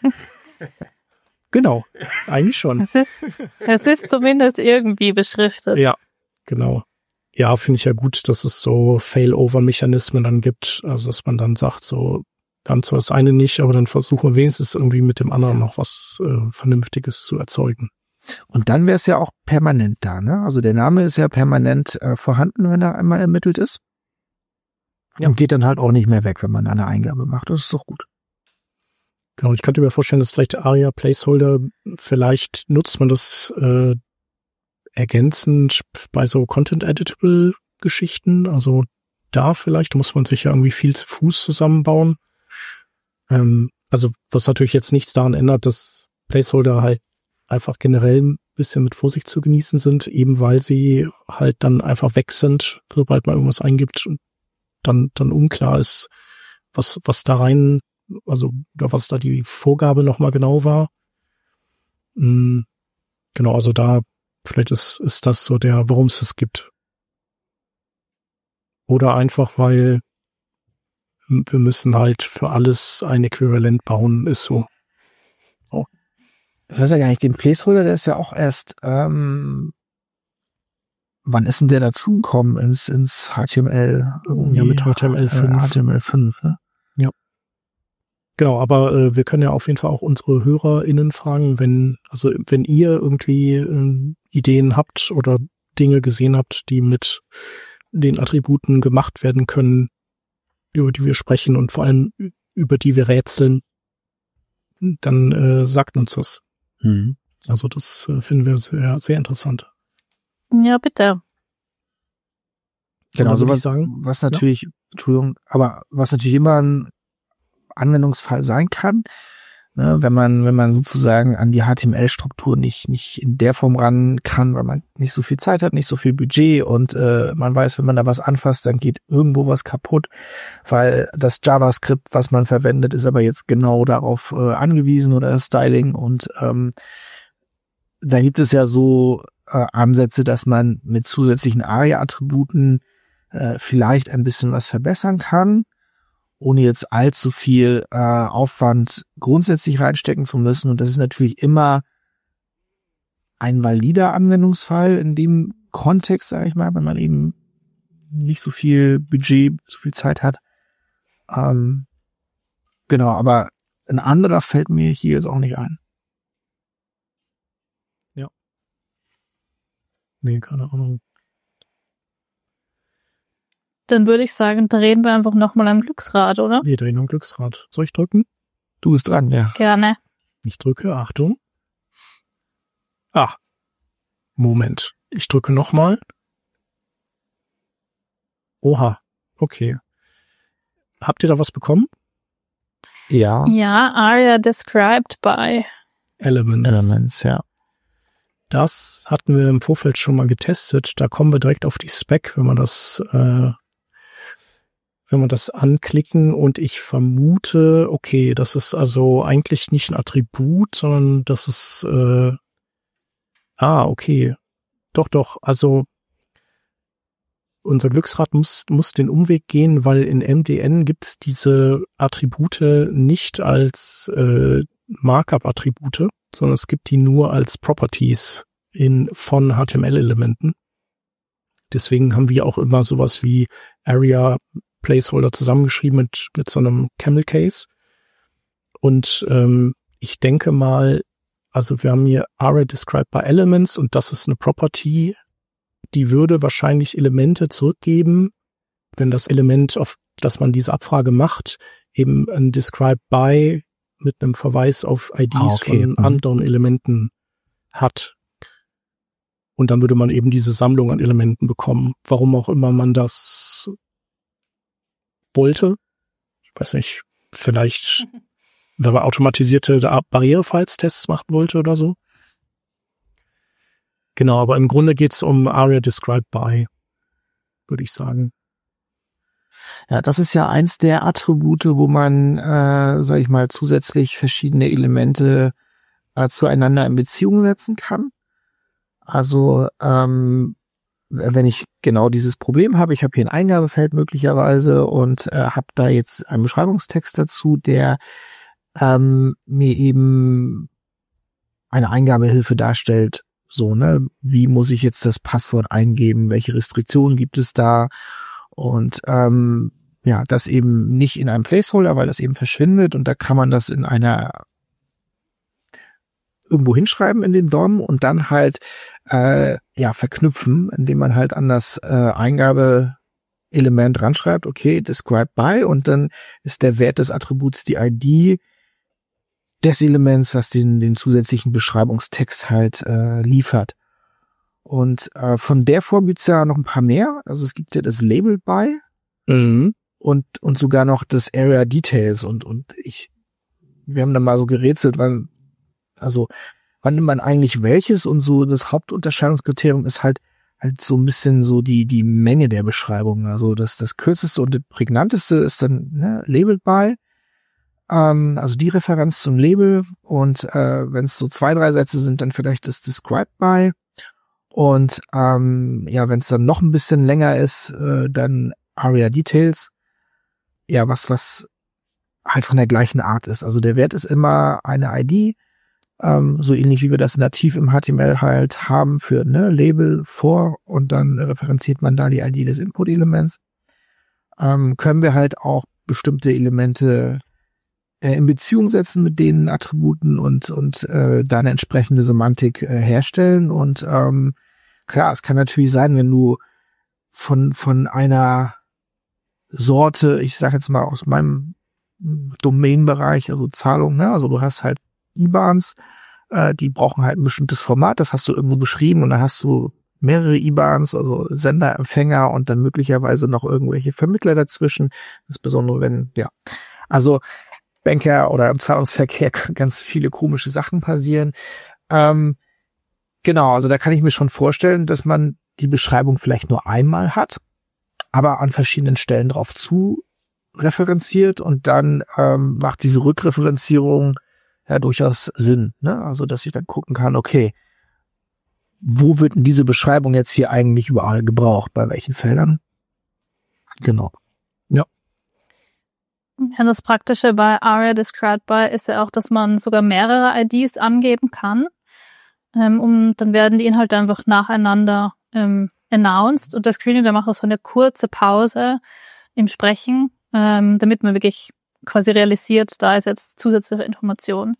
Genau, eigentlich schon. Es ist zumindest irgendwie beschriftet. Ja, genau. Ja, finde ich ja gut, dass es so Failover-Mechanismen dann gibt, also dass man dann sagt, so, wir haben zwar das eine nicht, aber dann versuchen wir wenigstens irgendwie mit dem anderen noch was Vernünftiges zu erzeugen. Und dann wäre es ja auch permanent da, ne? Also der Name ist ja permanent vorhanden, wenn er einmal ermittelt ist. Ja. Und geht dann halt auch nicht mehr weg, wenn man eine Eingabe macht. Das ist doch gut. Genau, ich könnte mir vorstellen, dass vielleicht ARIA Placeholder, vielleicht nutzt man das ergänzend bei so Content-Editable-Geschichten. Also da vielleicht muss man sich ja irgendwie viel zu Fuß zusammenbauen. Also was natürlich jetzt nichts daran ändert, dass Placeholder halt einfach generell ein bisschen mit Vorsicht zu genießen sind, eben weil sie halt dann einfach weg sind, sobald man irgendwas eingibt und dann unklar ist, was da rein, also oder was da die Vorgabe nochmal genau war. Genau, also da vielleicht ist das so warum es das gibt. Oder einfach, weil wir müssen halt für alles ein Äquivalent bauen, ist so. Oh. Ich weiß ja gar nicht, den Placeholder, der ist ja auch erst, wann ist denn der dazugekommen ins HTML? Irgendwie? Ja, mit HTML5. HTML5, ne? Ja. Genau, aber wir können ja auf jeden Fall auch unsere HörerInnen fragen, wenn ihr irgendwie Ideen habt oder Dinge gesehen habt, die mit den Attributen gemacht werden können, über die wir sprechen und vor allem über die wir rätseln, dann sagt uns das. Mhm. Also das finden wir sehr, sehr interessant. Ja, bitte. Genau, so was natürlich, Entschuldigung, aber was natürlich immer ein Anwendungsfall sein kann, ne, wenn man sozusagen an die HTML-Struktur nicht in der Form ran kann, weil man nicht so viel Zeit hat, nicht so viel Budget und man weiß, wenn man da was anfasst, dann geht irgendwo was kaputt, weil das JavaScript, was man verwendet, ist aber jetzt genau darauf angewiesen oder das Styling und da gibt es ja so Ansätze, dass man mit zusätzlichen ARIA-Attributen vielleicht ein bisschen was verbessern kann, ohne jetzt allzu viel Aufwand grundsätzlich reinstecken zu müssen. Und das ist natürlich immer ein valider Anwendungsfall in dem Kontext, sage ich mal, wenn man eben nicht so viel Budget, so viel Zeit hat. Genau, aber ein anderer fällt mir hier jetzt auch nicht ein. Ja. Nee, keine Ahnung. Dann würde ich sagen, drehen wir einfach nochmal am Glücksrad, oder? Wir drehen am Glücksrad. Soll ich drücken? Du bist dran, ja. Gerne. Ich drücke, Achtung. Moment. Ich drücke nochmal. Oha, okay. Habt ihr da was bekommen? Ja. Ja, ARIA described by Elements, ja. Das hatten wir im Vorfeld schon mal getestet. Da kommen wir direkt auf die Spec, wenn wir das anklicken, und ich vermute, okay, das ist also eigentlich nicht ein Attribut, sondern das ist okay. Doch, also unser Glücksrad muss den Umweg gehen, weil in MDN gibt es diese Attribute nicht als Markup-Attribute, sondern es gibt die nur als Properties von HTML-Elementen. Deswegen haben wir auch immer sowas wie ARIA Placeholder zusammengeschrieben mit so einem Camel Case. Und ich denke mal, also wir haben hier ARIA described by Elements, und das ist eine Property, die würde wahrscheinlich Elemente zurückgeben, wenn das Element, auf das man diese Abfrage macht, eben ein described by mit einem Verweis auf IDs von anderen Elementen hat. Und dann würde man eben diese Sammlung an Elementen bekommen. Warum auch immer man das wollte. Ich weiß nicht, vielleicht, wenn man automatisierte Barrierefreiheitstests machen wollte oder so. Genau, aber im Grunde geht's um ARIA described by, würde ich sagen. Ja, das ist ja eins der Attribute, wo man, sag ich mal, zusätzlich verschiedene Elemente zueinander in Beziehung setzen kann. Also wenn ich genau dieses Problem habe, ich habe hier ein Eingabefeld möglicherweise und habe da jetzt einen Beschreibungstext dazu, der mir eben eine Eingabehilfe darstellt. So, ne, wie muss ich jetzt das Passwort eingeben? Welche Restriktionen gibt es da? Und das eben nicht in einem Placeholder, weil das eben verschwindet und da kann man das in einer irgendwo hinschreiben in den DOM und dann halt verknüpfen, indem man halt an das Eingabeelement ranschreibt, okay, describe by und dann ist der Wert des Attributs die ID des Elements, was den zusätzlichen Beschreibungstext halt liefert. Und von der Form gibt's ja noch ein paar mehr. Also es gibt ja das Label by und sogar noch das Area Details und wir haben dann mal so gerätselt, wann nimmt man eigentlich welches und so das Hauptunterscheidungskriterium ist halt so ein bisschen so die Menge der Beschreibung. Also das kürzeste und prägnanteste ist dann labeled by, also die Referenz zum Label und wenn es so 2-3 Sätze sind, dann vielleicht das described by und wenn es dann noch ein bisschen länger ist, dann Area Details, ja, was halt von der gleichen Art ist. Also der Wert ist immer eine ID, so ähnlich wie wir das nativ im HTML halt haben für Label vor und dann referenziert man da die ID des Input-Elements. Können wir halt auch bestimmte Elemente in Beziehung setzen mit den Attributen und da eine entsprechende Semantik herstellen. Und klar, es kann natürlich sein, wenn du von einer Sorte, ich sage jetzt mal aus meinem Domainbereich, also Zahlung, also du hast halt IBANs, die brauchen halt ein bestimmtes Format, das hast du irgendwo beschrieben und dann hast du mehrere IBANs, also Sender, Empfänger und dann möglicherweise noch irgendwelche Vermittler dazwischen, insbesondere wenn, also Banker oder im Zahlungsverkehr ganz viele komische Sachen passieren. Genau, also da kann ich mir schon vorstellen, dass man die Beschreibung vielleicht nur einmal hat, aber an verschiedenen Stellen drauf zu referenziert und dann macht diese Rückreferenzierung ja durchaus Sinn, Also dass ich dann gucken kann, okay, wo wird denn diese Beschreibung jetzt hier eigentlich überall gebraucht, bei welchen Feldern? Genau. Ja. Ja, das Praktische bei Aria Described By ist ja auch, dass man sogar mehrere IDs angeben kann. Dann werden die Inhalte einfach nacheinander announced und der Screener, der macht auch so eine kurze Pause im Sprechen, damit man wirklich quasi realisiert, da ist jetzt zusätzliche Information.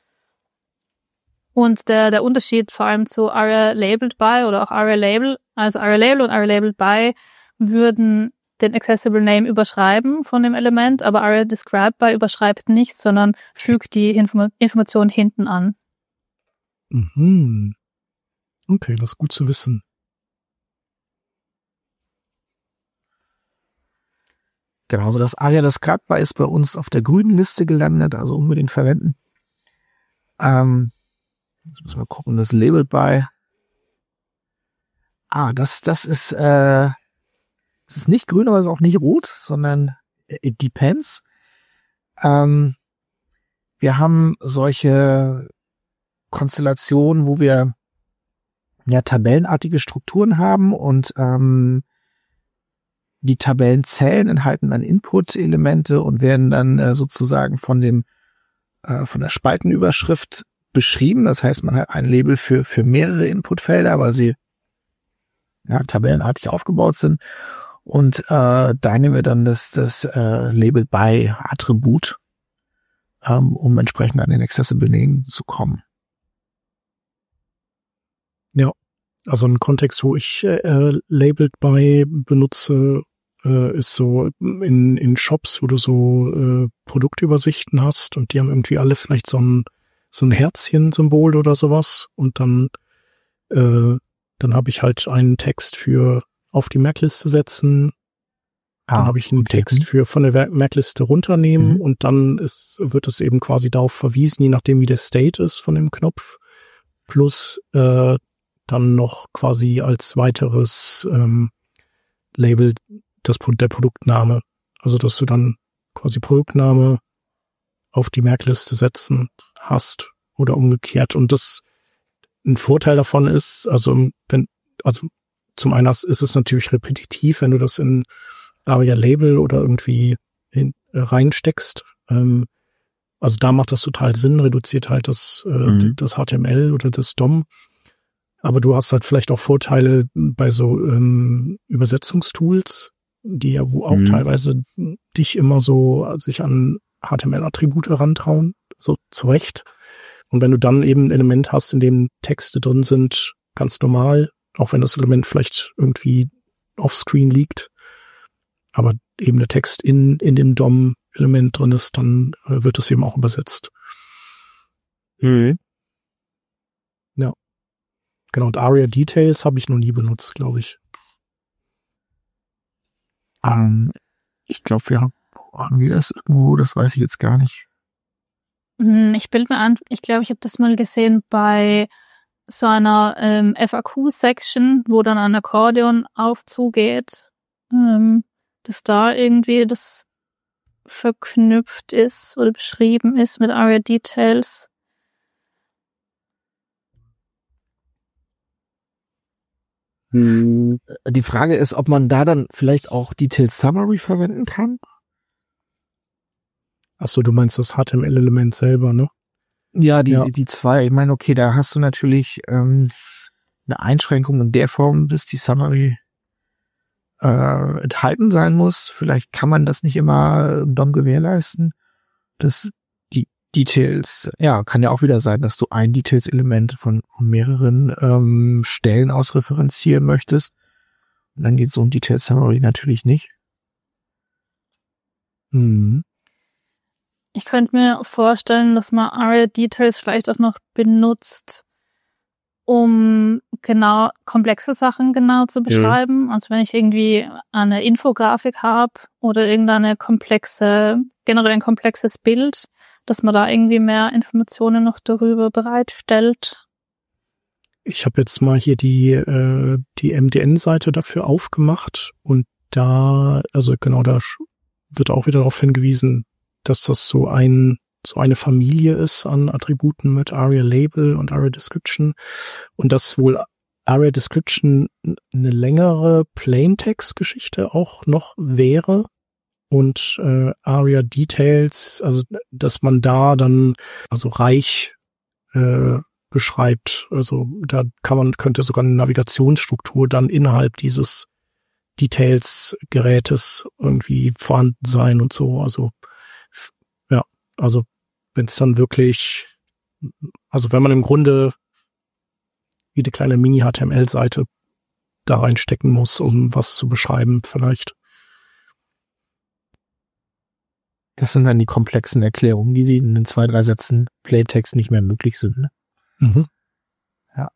Und der Unterschied vor allem zu Aria Labeled By oder auch Aria Label, also Aria Label und Aria Labeled By würden den Accessible Name überschreiben von dem Element, aber Aria Described By überschreibt nichts, sondern fügt die Information hinten an. Mhm. Okay, das ist gut zu wissen. Genau, so das Aria Described By ist bei uns auf der grünen Liste gelandet, also unbedingt verwenden. Jetzt müssen wir gucken, das Labeled By. Das ist es ist nicht grün, aber es ist auch nicht rot, sondern it depends. Wir haben solche Konstellationen, wo wir tabellenartige Strukturen haben und die Tabellenzellen enthalten dann Input-Elemente und werden dann sozusagen von der Spaltenüberschrift beschrieben. Das heißt, man hat ein Label für mehrere Inputfelder, weil sie tabellenartig aufgebaut sind. Und da nehmen wir dann das Label by Attribut, um entsprechend an den Accessible Name zu kommen. Ja, also ein Kontext, wo ich Labeled by benutze, ist so in Shops, wo du so Produktübersichten hast und die haben irgendwie alle vielleicht so ein Herzchen-Symbol oder sowas und dann habe ich halt einen Text für auf die Merkliste setzen, dann habe ich einen Text für von der Merkliste runternehmen und dann wird es eben quasi darauf verwiesen, je nachdem wie der State ist von dem Knopf, plus dann noch quasi als weiteres Label der Produktname. Also dass du dann quasi Produktname auf die Merkliste setzen hast oder umgekehrt. Und das ein Vorteil davon ist, also zum einen ist es natürlich repetitiv, wenn du das in ARIA-Label oder irgendwie reinsteckst. Also da macht das total Sinn, reduziert halt das HTML oder das DOM. Aber du hast halt vielleicht auch Vorteile bei so Übersetzungstools, die ja wo auch teilweise dich immer so sich an HTML-Attribute rantrauen, so zurecht. Und wenn du dann eben ein Element hast, in dem Texte drin sind, ganz normal, auch wenn das Element vielleicht irgendwie offscreen liegt, aber eben der Text in dem DOM-Element drin ist, dann wird es eben auch übersetzt. Mhm. Ja. Genau, und ARIA Details habe ich noch nie benutzt, glaube ich. Ich glaube, haben wir das irgendwo, das weiß ich jetzt gar nicht. Ich bilde mir an, ich glaube, ich habe das mal gesehen bei so einer FAQ-Section, wo dann ein Akkordeon-Aufzug geht, dass da irgendwie das verknüpft ist oder beschrieben ist mit ARIA Details. Die Frage ist, ob man da dann vielleicht auch Detail Summary verwenden kann? Achso, du meinst das HTML-Element selber, ne? Ja, die zwei. Ich meine, okay, da hast du natürlich eine Einschränkung in der Form, dass die Summary enthalten sein muss. Vielleicht kann man das nicht immer im DOM gewährleisten. Das die Details, ja, kann ja auch wieder sein, dass du ein Details-Element von mehreren Stellen aus referenzieren möchtest. Und dann geht so ein Detail Summary natürlich nicht. Ich könnte mir vorstellen, dass man ARIA Details vielleicht auch noch benutzt, um genau komplexe Sachen genau zu beschreiben. Also wenn ich irgendwie eine Infografik habe oder generell ein komplexes Bild, dass man da irgendwie mehr Informationen noch darüber bereitstellt. Ich habe jetzt mal hier die MDN-Seite dafür aufgemacht und da wird auch wieder darauf hingewiesen, dass das so eine Familie ist an Attributen mit ARIA Label und ARIA Description und dass wohl ARIA Description eine längere Plaintext-Geschichte auch noch wäre und ARIA Details, also dass man da dann reich beschreibt, also da könnte sogar eine Navigationsstruktur dann innerhalb dieses Details-Gerätes irgendwie vorhanden sein und so, also wenn es dann wirklich, also wenn man im Grunde wie eine kleine Mini-HTML-Seite da reinstecken muss, um was zu beschreiben vielleicht. Das sind dann die komplexen Erklärungen, die in den 2-3 Sätzen Plaintext nicht mehr möglich sind. Ne? Mhm. Ja.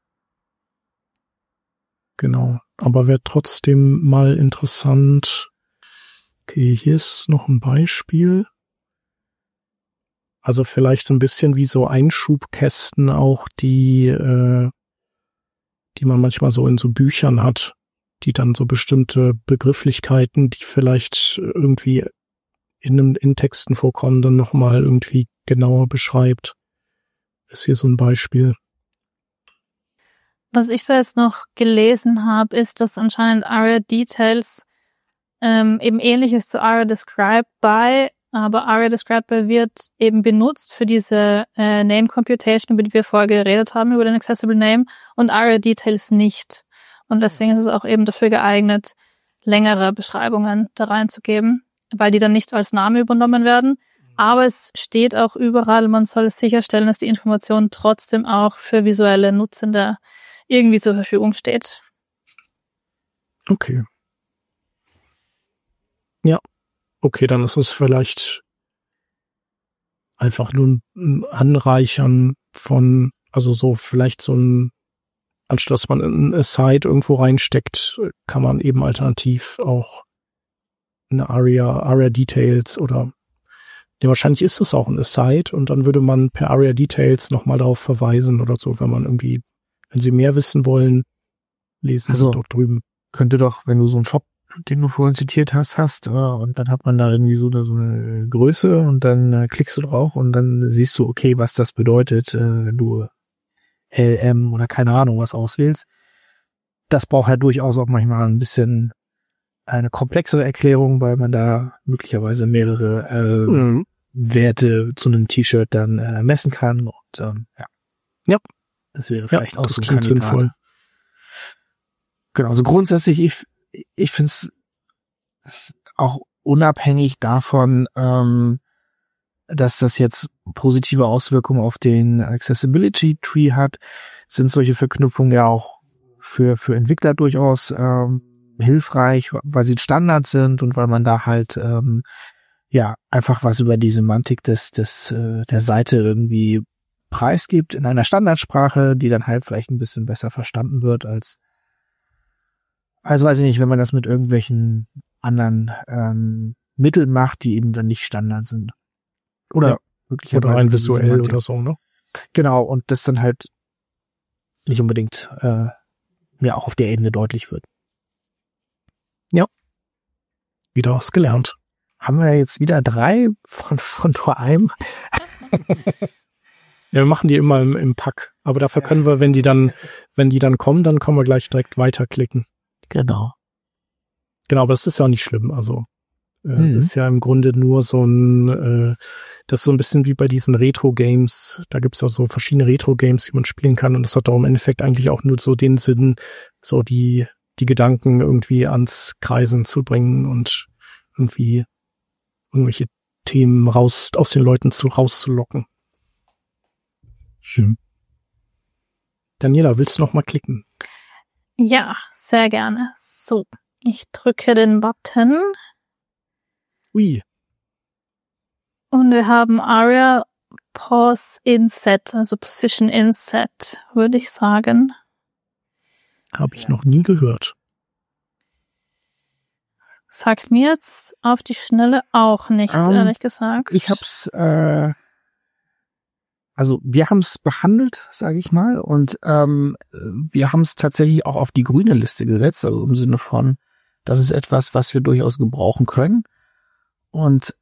Genau. Aber wäre trotzdem mal interessant. Okay, hier ist noch ein Beispiel. Also vielleicht ein bisschen wie so Einschubkästen auch, die man manchmal so in so Büchern hat, die dann so bestimmte Begrifflichkeiten, die vielleicht irgendwie in Texten vorkommen, dann nochmal irgendwie genauer beschreibt. Ist hier so ein Beispiel. Was ich da jetzt noch gelesen habe, ist, dass anscheinend ARIA Details eben ähnlich ist zu ARIA Describe By, aber ARIA Describe By wird eben benutzt für diese Name Computation, über die wir vorher geredet haben, über den Accessible Name, und ARIA Details nicht. Und deswegen ist es auch eben dafür geeignet, längere Beschreibungen da reinzugeben, weil die dann nicht als Name übernommen werden. Aber es steht auch überall, man soll sicherstellen, dass die Information trotzdem auch für visuelle Nutzende irgendwie zur Verfügung steht. Okay. Ja. Okay, dann ist es vielleicht einfach nur ein Anreichern von, also so vielleicht so ein, anstatt dass man ein Aside irgendwo reinsteckt, kann man eben alternativ auch eine ARIA Details oder wahrscheinlich ist es auch ein Aside und dann würde man per ARIA Details nochmal darauf verweisen oder so, wenn Sie mehr wissen wollen, lesen Sie dort drüben. Könnte doch, wenn du so einen den du vorhin zitiert hast, und dann hat man da irgendwie so eine Größe und dann klickst du drauf und dann siehst du, okay, was das bedeutet, wenn du LM oder keine Ahnung was auswählst. Das braucht halt durchaus auch manchmal ein bisschen eine komplexere Erklärung, weil man da möglicherweise mehrere Werte zu einem T-Shirt dann messen kann und ja, das wäre vielleicht auch so ein Kandidat. Sinnvoll. Genau, also grundsätzlich, ich finde es auch unabhängig davon, dass das jetzt positive Auswirkungen auf den Accessibility Tree hat, sind solche Verknüpfungen ja auch für Entwickler durchaus hilfreich, weil sie Standard sind und weil man da halt einfach was über die Semantik der Seite irgendwie preisgibt in einer Standardsprache, die dann halt vielleicht ein bisschen besser verstanden wird als weiß ich nicht, wenn man das mit irgendwelchen anderen Mitteln macht, die eben dann nicht Standard sind. Oder möglicherweise rein visuell oder so, ne? Genau, und das dann halt nicht unbedingt mir auch auf der Ebene deutlich wird. Ja. Wieder was gelernt. Haben wir jetzt wieder 3 von nur einem? Ja, wir machen die immer im Pack. Aber dafür können wir, wenn die dann kommen, dann können wir gleich direkt weiterklicken. Genau. Genau, aber das ist ja auch nicht schlimm. Also, das ist ja im Grunde nur so das ist so ein bisschen wie bei diesen Retro-Games. Da gibt's auch so verschiedene Retro-Games, die man spielen kann. Und das hat auch im Endeffekt eigentlich auch nur so den Sinn, so die Gedanken irgendwie ans Kreisen zu bringen und irgendwie irgendwelche Themen aus den Leuten rauszulocken. Schön. Daniela, willst du noch mal klicken? Ja, sehr gerne. So, ich drücke den Button. Ui. Und wir haben Aria Pause Inset, also Position Inset, würde ich sagen. Habe ich noch nie gehört. Sagt mir jetzt auf die Schnelle auch nichts, ehrlich gesagt. Ich hab's, also wir haben es behandelt, sage ich mal, und wir haben es tatsächlich auch auf die grüne Liste gesetzt, also im Sinne von, das ist etwas, was wir durchaus gebrauchen können. Und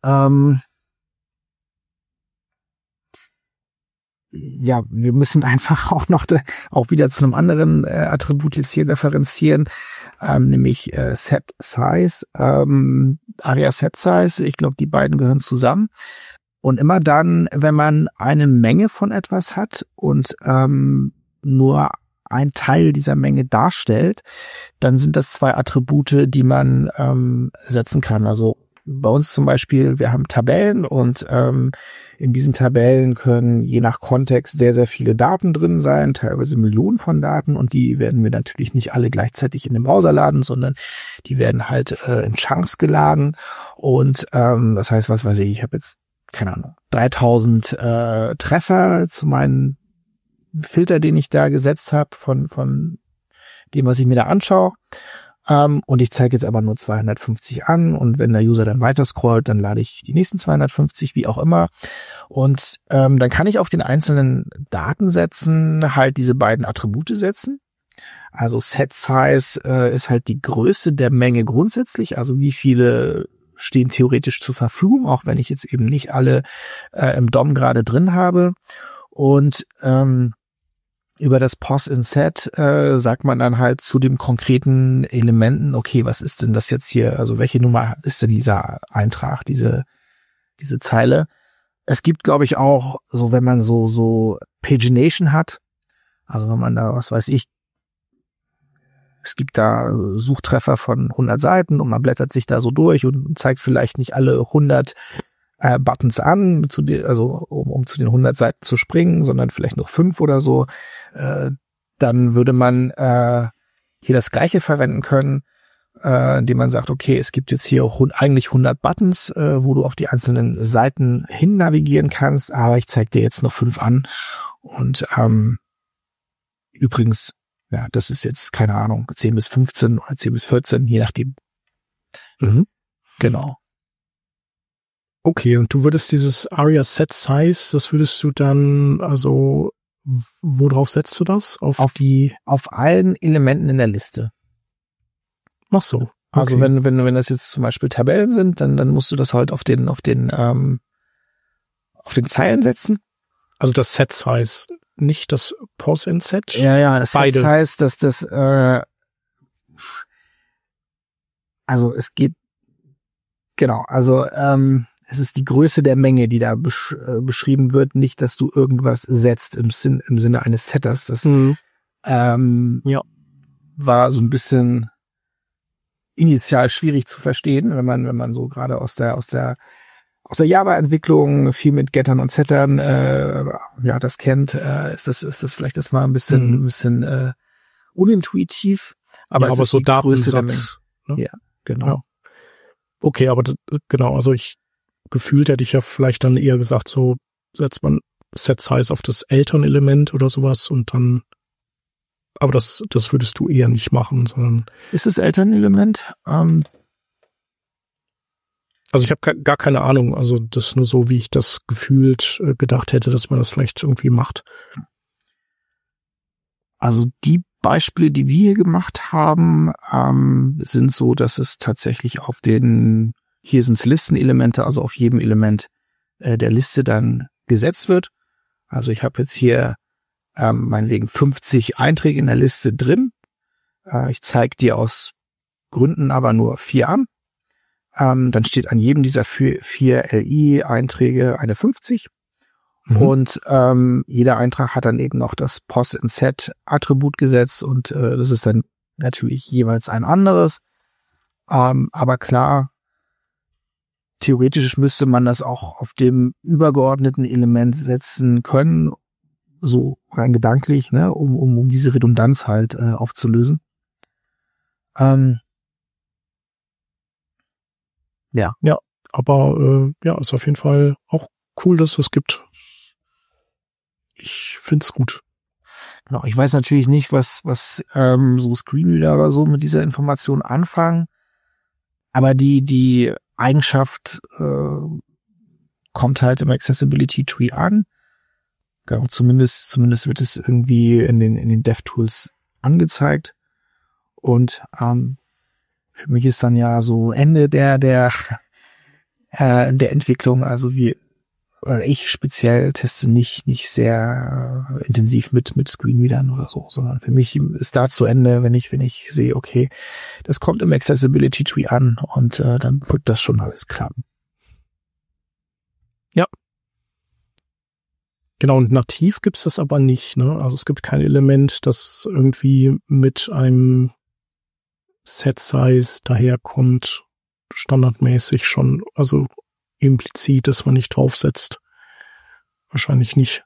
ja, wir müssen einfach auch noch auch wieder zu einem anderen Attribut jetzt hier referenzieren, nämlich Set Size, Aria Set Size. Ich glaube, die beiden gehören zusammen. Und immer dann, wenn man eine Menge von etwas hat und nur ein Teil dieser Menge darstellt, dann sind das 2 Attribute, die man setzen kann. Also bei uns zum Beispiel, wir haben Tabellen und in diesen Tabellen können je nach Kontext sehr, sehr viele Daten drin sein, teilweise Millionen von Daten, und die werden wir natürlich nicht alle gleichzeitig in den Browser laden, sondern die werden halt in Chunks geladen. Und das heißt, was weiß ich habe jetzt, keine Ahnung, 3000 Treffer zu meinem Filter, den ich da gesetzt habe, von dem, was ich mir da anschaue. Und ich zeige jetzt aber nur 250 an, und wenn der User dann weiter scrollt, dann lade ich die nächsten 250, wie auch immer. Und dann kann ich auf den einzelnen Datensätzen halt diese beiden Attribute setzen. Also Set Size ist halt die Größe der Menge grundsätzlich, also wie viele stehen theoretisch zur Verfügung, auch wenn ich jetzt eben nicht alle im DOM gerade drin habe. Und über das Pause in Set sagt man dann halt zu dem konkreten Elementen, okay, was ist denn das jetzt hier, also welche Nummer ist denn dieser Eintrag, diese Zeile? Es gibt, glaube ich, auch, so wenn man so Pagination hat, also wenn man da, was weiß ich, es gibt da Suchtreffer von 100 Seiten und man blättert sich da so durch und zeigt vielleicht nicht alle 100 Buttons an, um zu den 100 Seiten zu springen, sondern vielleicht noch 5 oder so. Dann würde man hier das Gleiche verwenden können, indem man sagt, okay, es gibt jetzt hier eigentlich 100 Buttons, wo du auf die einzelnen Seiten hin navigieren kannst, aber ich zeige dir jetzt noch 5 an. Und übrigens, ja, das ist jetzt, keine Ahnung, 10 bis 15 oder 10 bis 14, je nachdem. Genau. Okay, und du würdest dieses Aria Set Size, das würdest du dann, also, worauf setzt du das? Auf allen Elementen in der Liste. Ach so. Also Okay. wenn das jetzt zum Beispiel Tabellen sind, dann musst du das halt auf den Zeilen setzen. Also das Set Size, nicht das Pos in Set. Ja, das Beide. heißt, dass das also es geht genau, also es ist die Größe der Menge, die da beschrieben wird, nicht, dass du irgendwas setzt im Sinne eines Setters. Das Ja. war so ein bisschen initial schwierig zu verstehen, wenn man so gerade aus der Java-Entwicklung viel mit Gettern und Settern das kennt, ist das vielleicht erstmal ein bisschen unintuitiv, aber ja, es aber ist so die Größe der Menge. Datensatz. Ne? Ja, genau. Ja. Okay, aber genau, also gefühlt hätte ich ja vielleicht dann eher gesagt, so setzt man Set Size auf das Elternelement oder sowas und dann, aber das würdest du eher nicht machen, sondern Ist es Elternelement? also ich habe gar keine Ahnung, also das nur so, wie ich das gefühlt gedacht hätte, dass man das vielleicht irgendwie macht. Also die Beispiele, die wir hier gemacht haben, sind so, dass es tatsächlich hier sind es Listenelemente, also auf jedem Element der Liste dann gesetzt wird. Also ich habe jetzt hier meinetwegen 50 Einträge in der Liste drin. Ich zeige dir aus Gründen aber nur 4 an. Dann steht an jedem dieser 4 LI-Einträge eine 50. Und jeder Eintrag hat dann eben noch das Pos-in-Set-Attribut-Gesetz und das ist dann natürlich jeweils ein anderes. Aber klar, theoretisch müsste man das auch auf dem übergeordneten Element setzen können, so rein gedanklich, ne, um diese Redundanz halt aufzulösen. Ja. Ja, aber ist auf jeden Fall auch cool, dass es das gibt. Ich find's gut. Genau, ich weiß natürlich nicht, was so Screenreader oder so mit dieser Information anfangen, aber die Eigenschaft kommt halt im Accessibility Tree an. Genau, zumindest wird es irgendwie in den DevTools angezeigt. Und für mich ist dann ja so Ende der Entwicklung, also ich speziell teste nicht sehr intensiv mit Screenreadern oder so, sondern für mich ist da zu Ende, wenn ich sehe, okay, das kommt im Accessibility Tree an und dann wird das schon alles klappen. Ja. Genau, und nativ gibt's das aber nicht, ne? Also es gibt kein Element, das irgendwie mit einem Set Size daherkommt, standardmäßig schon, also implizit, dass man nicht draufsetzt. Wahrscheinlich nicht.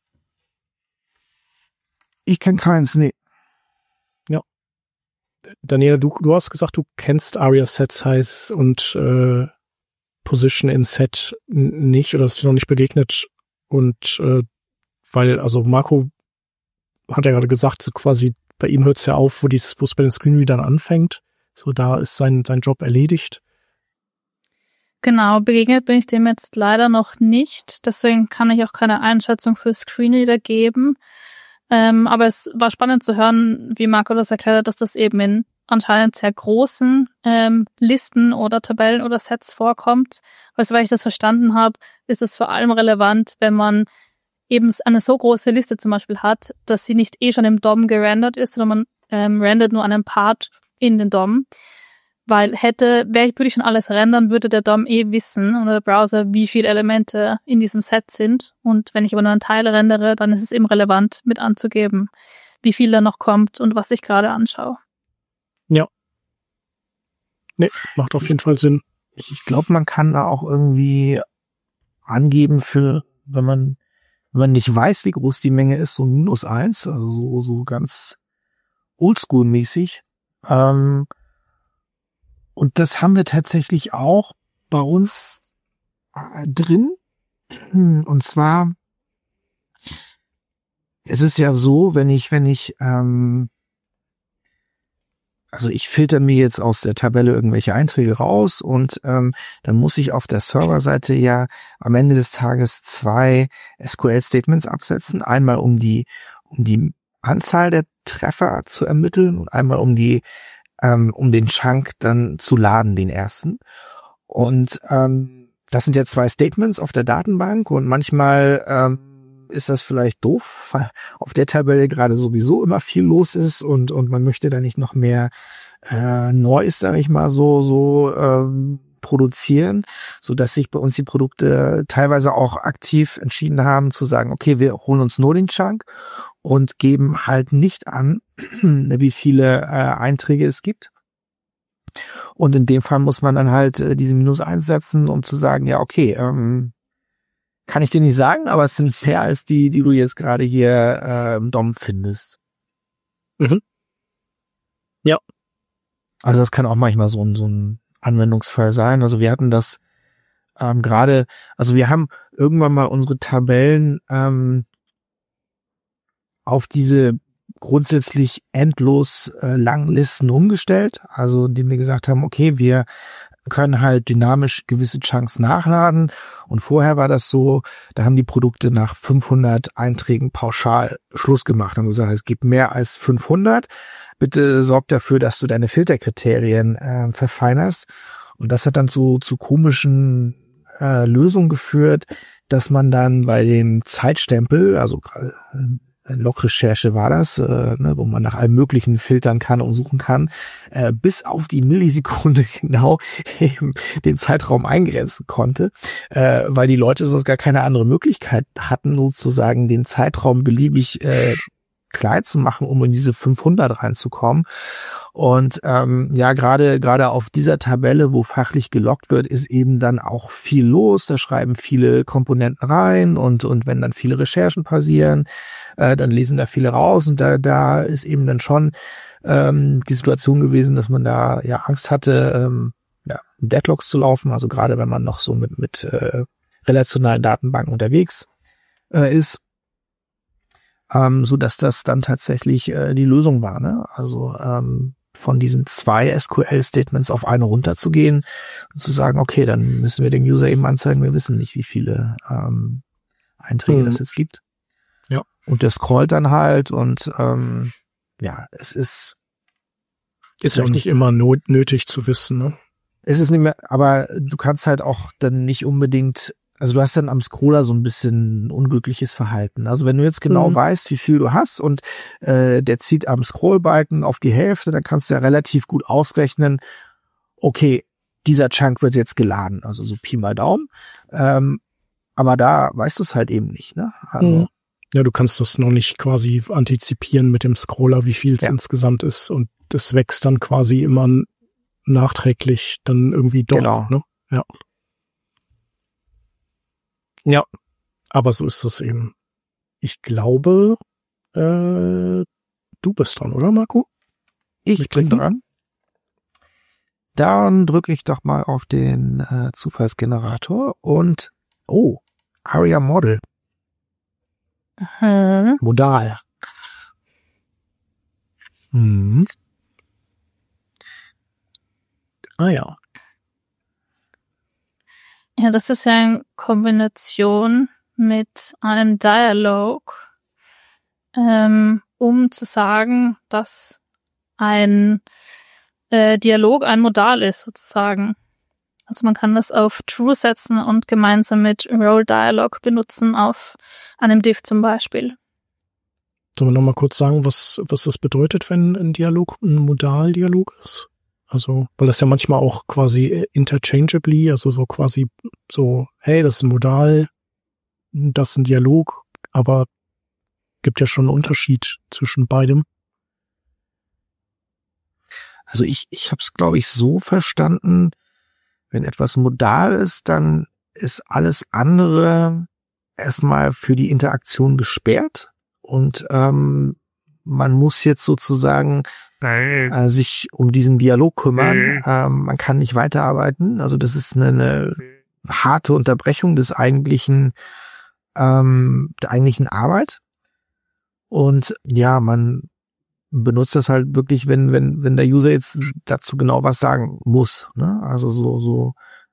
Ich kenne keins, nee. Ja. Daniela, du hast gesagt, du kennst ARIA Set Size und Position in Set nicht oder ist dir noch nicht begegnet und weil, also Marco hat ja gerade gesagt, so quasi bei ihm hört es ja auf, wo es bei den Screenreadern anfängt. So, da ist sein Job erledigt. Genau, begegnet bin ich dem jetzt leider noch nicht. Deswegen kann ich auch keine Einschätzung für Screenreader geben. Aber es war spannend zu hören, wie Marco das erklärt hat, dass das eben in anscheinend sehr großen Listen oder Tabellen oder Sets vorkommt. Weil soweit ich das verstanden habe, ist es vor allem relevant, wenn man eben eine so große Liste zum Beispiel hat, dass sie nicht schon im DOM gerendert ist, sondern man rendert nur einen Part in den DOM. Weil würde ich schon alles rendern, würde der DOM wissen oder der Browser, wie viele Elemente in diesem Set sind. Und wenn ich aber nur einen Teil rendere, dann ist es eben relevant mit anzugeben, wie viel da noch kommt und was ich gerade anschaue. Ja. Nee, macht auf jeden Fall Sinn. Ich glaube, man kann da auch irgendwie angeben wenn man nicht weiß, wie groß die Menge ist, so -1, also so ganz oldschool-mäßig. Und das haben wir tatsächlich auch bei uns drin. Und zwar, es ist ja so, wenn ich ich filter mir jetzt aus der Tabelle irgendwelche Einträge raus und dann muss ich auf der Serverseite ja am Ende des Tages 2 SQL-Statements absetzen. Einmal, um die Anzahl der Treffer zu ermitteln und einmal, um die Menge der Elemente zu ermitteln. Und wenn ich jetzt zum Beispiel 50 Einträge habe, dann muss ich um den Chunk dann zu laden, den ersten. Und das sind ja 2 Statements auf der Datenbank und manchmal ist das vielleicht doof, weil auf der Tabelle gerade sowieso immer viel los ist und man möchte da nicht noch mehr Neues, sage ich mal, so produzieren, so dass sich bei uns die Produkte teilweise auch aktiv entschieden haben zu sagen, okay, wir holen uns nur den Chunk und geben halt nicht an, wie viele Einträge es gibt. Und in dem Fall muss man dann halt diese -1 setzen, um zu sagen, ja, okay, kann ich dir nicht sagen, aber es sind mehr als die du jetzt gerade hier im DOM findest. Mhm. Ja. Also das kann auch manchmal so ein Anwendungsfall sein. Also wir hatten das gerade, also wir haben irgendwann mal unsere Tabellen auf diese grundsätzlich endlos langen Listen umgestellt. Also indem wir gesagt haben, okay, wir können halt dynamisch gewisse Chunks nachladen. Und vorher war das so, da haben die Produkte nach 500 Einträgen pauschal Schluss gemacht. Haben gesagt, es gibt mehr als 500. Bitte sorg dafür, dass du deine Filterkriterien verfeinerst. Und das hat dann zu komischen Lösungen geführt, dass man dann bei dem Zeitstempel, also Log-Recherche war das, wo man nach allem Möglichen filtern kann und suchen kann, bis auf die Millisekunde genau eben den Zeitraum eingrenzen konnte, weil die Leute sonst gar keine andere Möglichkeit hatten, sozusagen den Zeitraum beliebig klein zu machen, um in diese 500 reinzukommen. Und ja, gerade auf dieser Tabelle, wo fachlich geloggt wird, ist eben dann auch viel los. Da schreiben viele Komponenten rein und wenn dann viele Recherchen passieren, dann lesen da viele raus und da ist eben dann schon die Situation gewesen, dass man da ja Angst hatte, Deadlocks zu laufen. Also gerade wenn man noch so mit relationalen Datenbanken unterwegs ist. So dass das dann tatsächlich die Lösung war, ne? Also von diesen 2 SQL-Statements auf eine runterzugehen und zu sagen, okay, dann müssen wir dem User eben anzeigen, wir wissen nicht, wie viele Einträge das jetzt gibt. Ja. Und der scrollt dann halt und ja, es ist ja auch nicht immer nötig zu wissen, ne? Es ist nicht mehr, aber du kannst halt auch dann nicht unbedingt. Also du hast dann am Scroller so ein bisschen unglückliches Verhalten. Also wenn du jetzt genau weißt, wie viel du hast und der zieht am Scrollbalken auf die Hälfte, dann kannst du ja relativ gut ausrechnen, okay, dieser Chunk wird jetzt geladen, also so Pi mal Daumen. Aber da weißt du es halt eben nicht, ne? Also ja, du kannst das noch nicht quasi antizipieren mit dem Scroller, wie viel es insgesamt ist und das wächst dann quasi immer nachträglich dann irgendwie doch, genau. Ne? Ja. Ja, aber so ist das eben. Ich glaube, du bist dran, oder Marco? Ich bin dran. Dann drücke ich doch mal auf den Zufallsgenerator und ARIA Model. Modal. Ah ja. Ja, das ist ja in Kombination mit einem Dialog, um zu sagen, dass ein Dialog ein Modal ist, sozusagen. Also man kann das auf True setzen und gemeinsam mit Role Dialog benutzen auf einem Div zum Beispiel. Sollen wir nochmal kurz sagen, was das bedeutet, wenn ein Dialog ein Modaldialog ist? Also, weil das ja manchmal auch quasi interchangeably, also so quasi so, hey, das ist ein Modal, das ist ein Dialog, aber gibt ja schon einen Unterschied zwischen beidem. Also ich habe es, glaube ich, so verstanden, wenn etwas modal ist, dann ist alles andere erstmal für die Interaktion gesperrt und man muss jetzt sozusagen sich um diesen Dialog kümmern. Man kann nicht weiterarbeiten. Also das ist eine harte Unterbrechung des der eigentlichen Arbeit. Und ja, man benutzt das halt wirklich, wenn der User jetzt dazu genau was sagen muss. Ne? Also so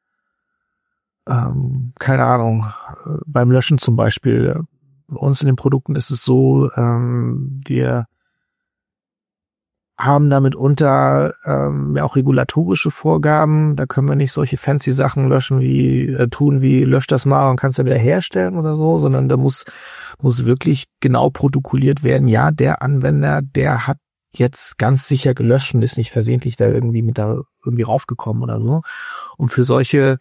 keine Ahnung, beim Löschen zum Beispiel. Bei uns in den Produkten ist es so, wir haben damit unter auch regulatorische Vorgaben. Da können wir nicht solche fancy Sachen löschen wie lösch das mal und kannst dann wieder herstellen oder so, sondern da muss wirklich genau protokolliert werden. Ja, der Anwender, der hat jetzt ganz sicher gelöscht und ist nicht versehentlich da irgendwie raufgekommen oder so. Und für solche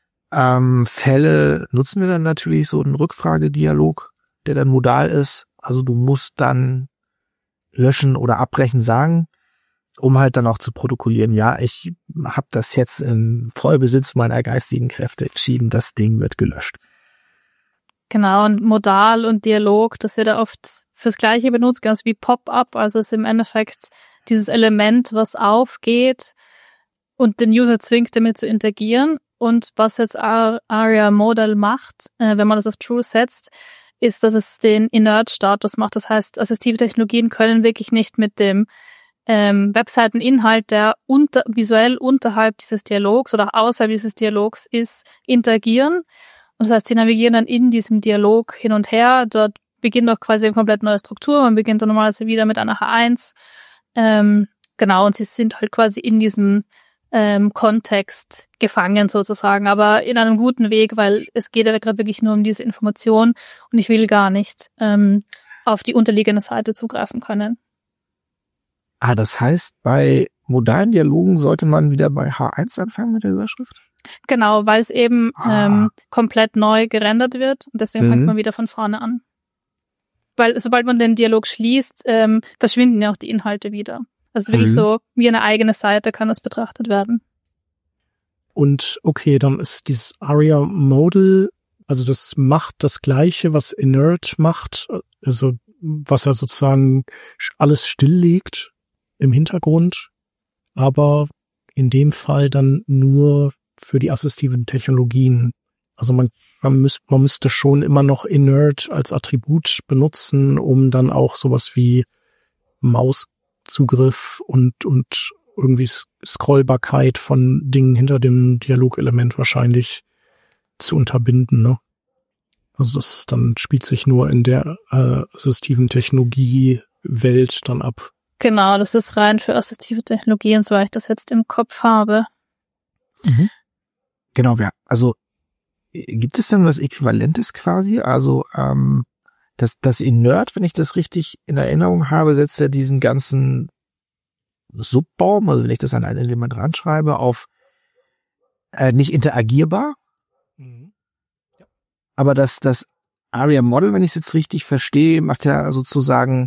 Fälle nutzen wir dann natürlich so einen Rückfragedialog, der dann modal ist. Also du musst dann löschen oder abbrechen sagen, um halt dann auch zu protokollieren, ja, ich habe das jetzt im Vollbesitz meiner geistigen Kräfte entschieden, das Ding wird gelöscht. Genau, und Modal und Dialog, das wird ja oft fürs Gleiche benutzt, ganz wie Pop-up, also ist im Endeffekt dieses Element, was aufgeht und den User zwingt, damit zu interagieren. Und was jetzt ARIA Modal macht, wenn man das auf True setzt, ist, dass es den Inert-Status macht. Das heißt, assistive Technologien können wirklich nicht mit dem Webseiteninhalt, der visuell unterhalb dieses Dialogs oder außerhalb dieses Dialogs ist, interagieren. Und das heißt, sie navigieren dann in diesem Dialog hin und her. Dort beginnt auch quasi eine komplett neue Struktur. Man beginnt dann normalerweise wieder mit einer H1. Genau, und sie sind halt quasi in diesem Kontext gefangen sozusagen, aber in einem guten Weg, weil es geht ja gerade wirklich nur um diese Information und ich will gar nicht auf die unterliegende Seite zugreifen können. Das heißt, bei modalen Dialogen sollte man wieder bei H1 anfangen mit der Überschrift? Genau, weil es eben komplett neu gerendert wird und deswegen fängt man wieder von vorne an. Weil sobald man den Dialog schließt, verschwinden ja auch die Inhalte wieder. Also wirklich so wie eine eigene Seite kann das betrachtet werden. Und okay, dann ist dieses ARIA Modal, also das macht das Gleiche, was Inert macht, also was ja sozusagen alles stilllegt im Hintergrund, aber in dem Fall dann nur für die assistiven Technologien. Also man müsste schon immer noch Inert als Attribut benutzen, um dann auch sowas wie Mauszugriff und irgendwie Scrollbarkeit von Dingen hinter dem Dialogelement wahrscheinlich zu unterbinden, ne? Also das dann spielt sich nur in der assistiven Technologie-Welt dann ab. Genau, das ist rein für assistive Technologien, so ich das jetzt im Kopf habe. Mhm. Genau, also gibt es denn was Äquivalentes quasi? Also das Inert, wenn ich das richtig in Erinnerung habe, setzt ja diesen ganzen Subbaum, also wenn ich das an ein Element ranschreibe, auf nicht interagierbar. Mhm. Ja. Aber das ARIA Model, wenn ich es jetzt richtig verstehe, macht ja sozusagen,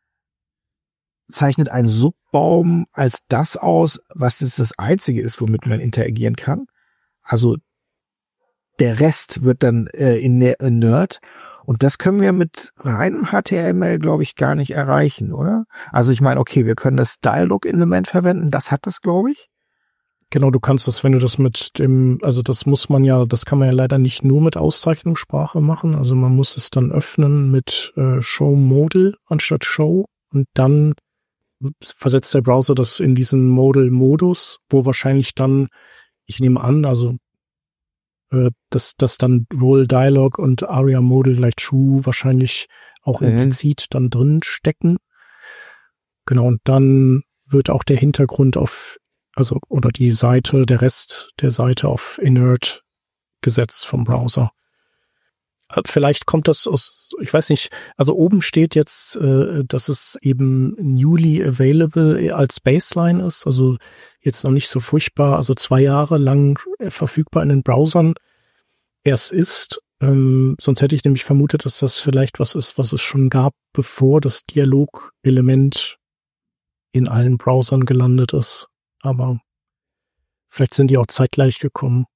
zeichnet einen Subbaum als das aus, was jetzt das Einzige ist, womit man interagieren kann. Also der Rest wird dann inert. Und das können wir mit reinem HTML, glaube ich, gar nicht erreichen, oder? Also ich meine, okay, wir können das Dialog-Element verwenden, das hat das, glaube ich. Genau, du kannst das, wenn du das mit dem, also das kann man ja leider nicht nur mit Auszeichnungssprache machen. Also man muss es dann öffnen mit Show Modal anstatt Show und dann versetzt der Browser das in diesen Modal-Modus, wo wahrscheinlich dann, ich nehme an, also dass dann wohl Dialog und ARIA Modal gleich True wahrscheinlich auch implizit dann drin stecken. Genau, und dann wird auch der Hintergrund oder die Seite, der Rest der Seite auf Inert gesetzt vom Browser. Vielleicht kommt das aus, ich weiß nicht, also oben steht jetzt, dass es eben newly available als Baseline ist, also jetzt noch nicht so furchtbar, also 2 Jahre lang verfügbar in den Browsern erst ist. Sonst hätte ich nämlich vermutet, dass das vielleicht was ist, was es schon gab, bevor das Dialogelement in allen Browsern gelandet ist. Aber vielleicht sind die auch zeitgleich gekommen.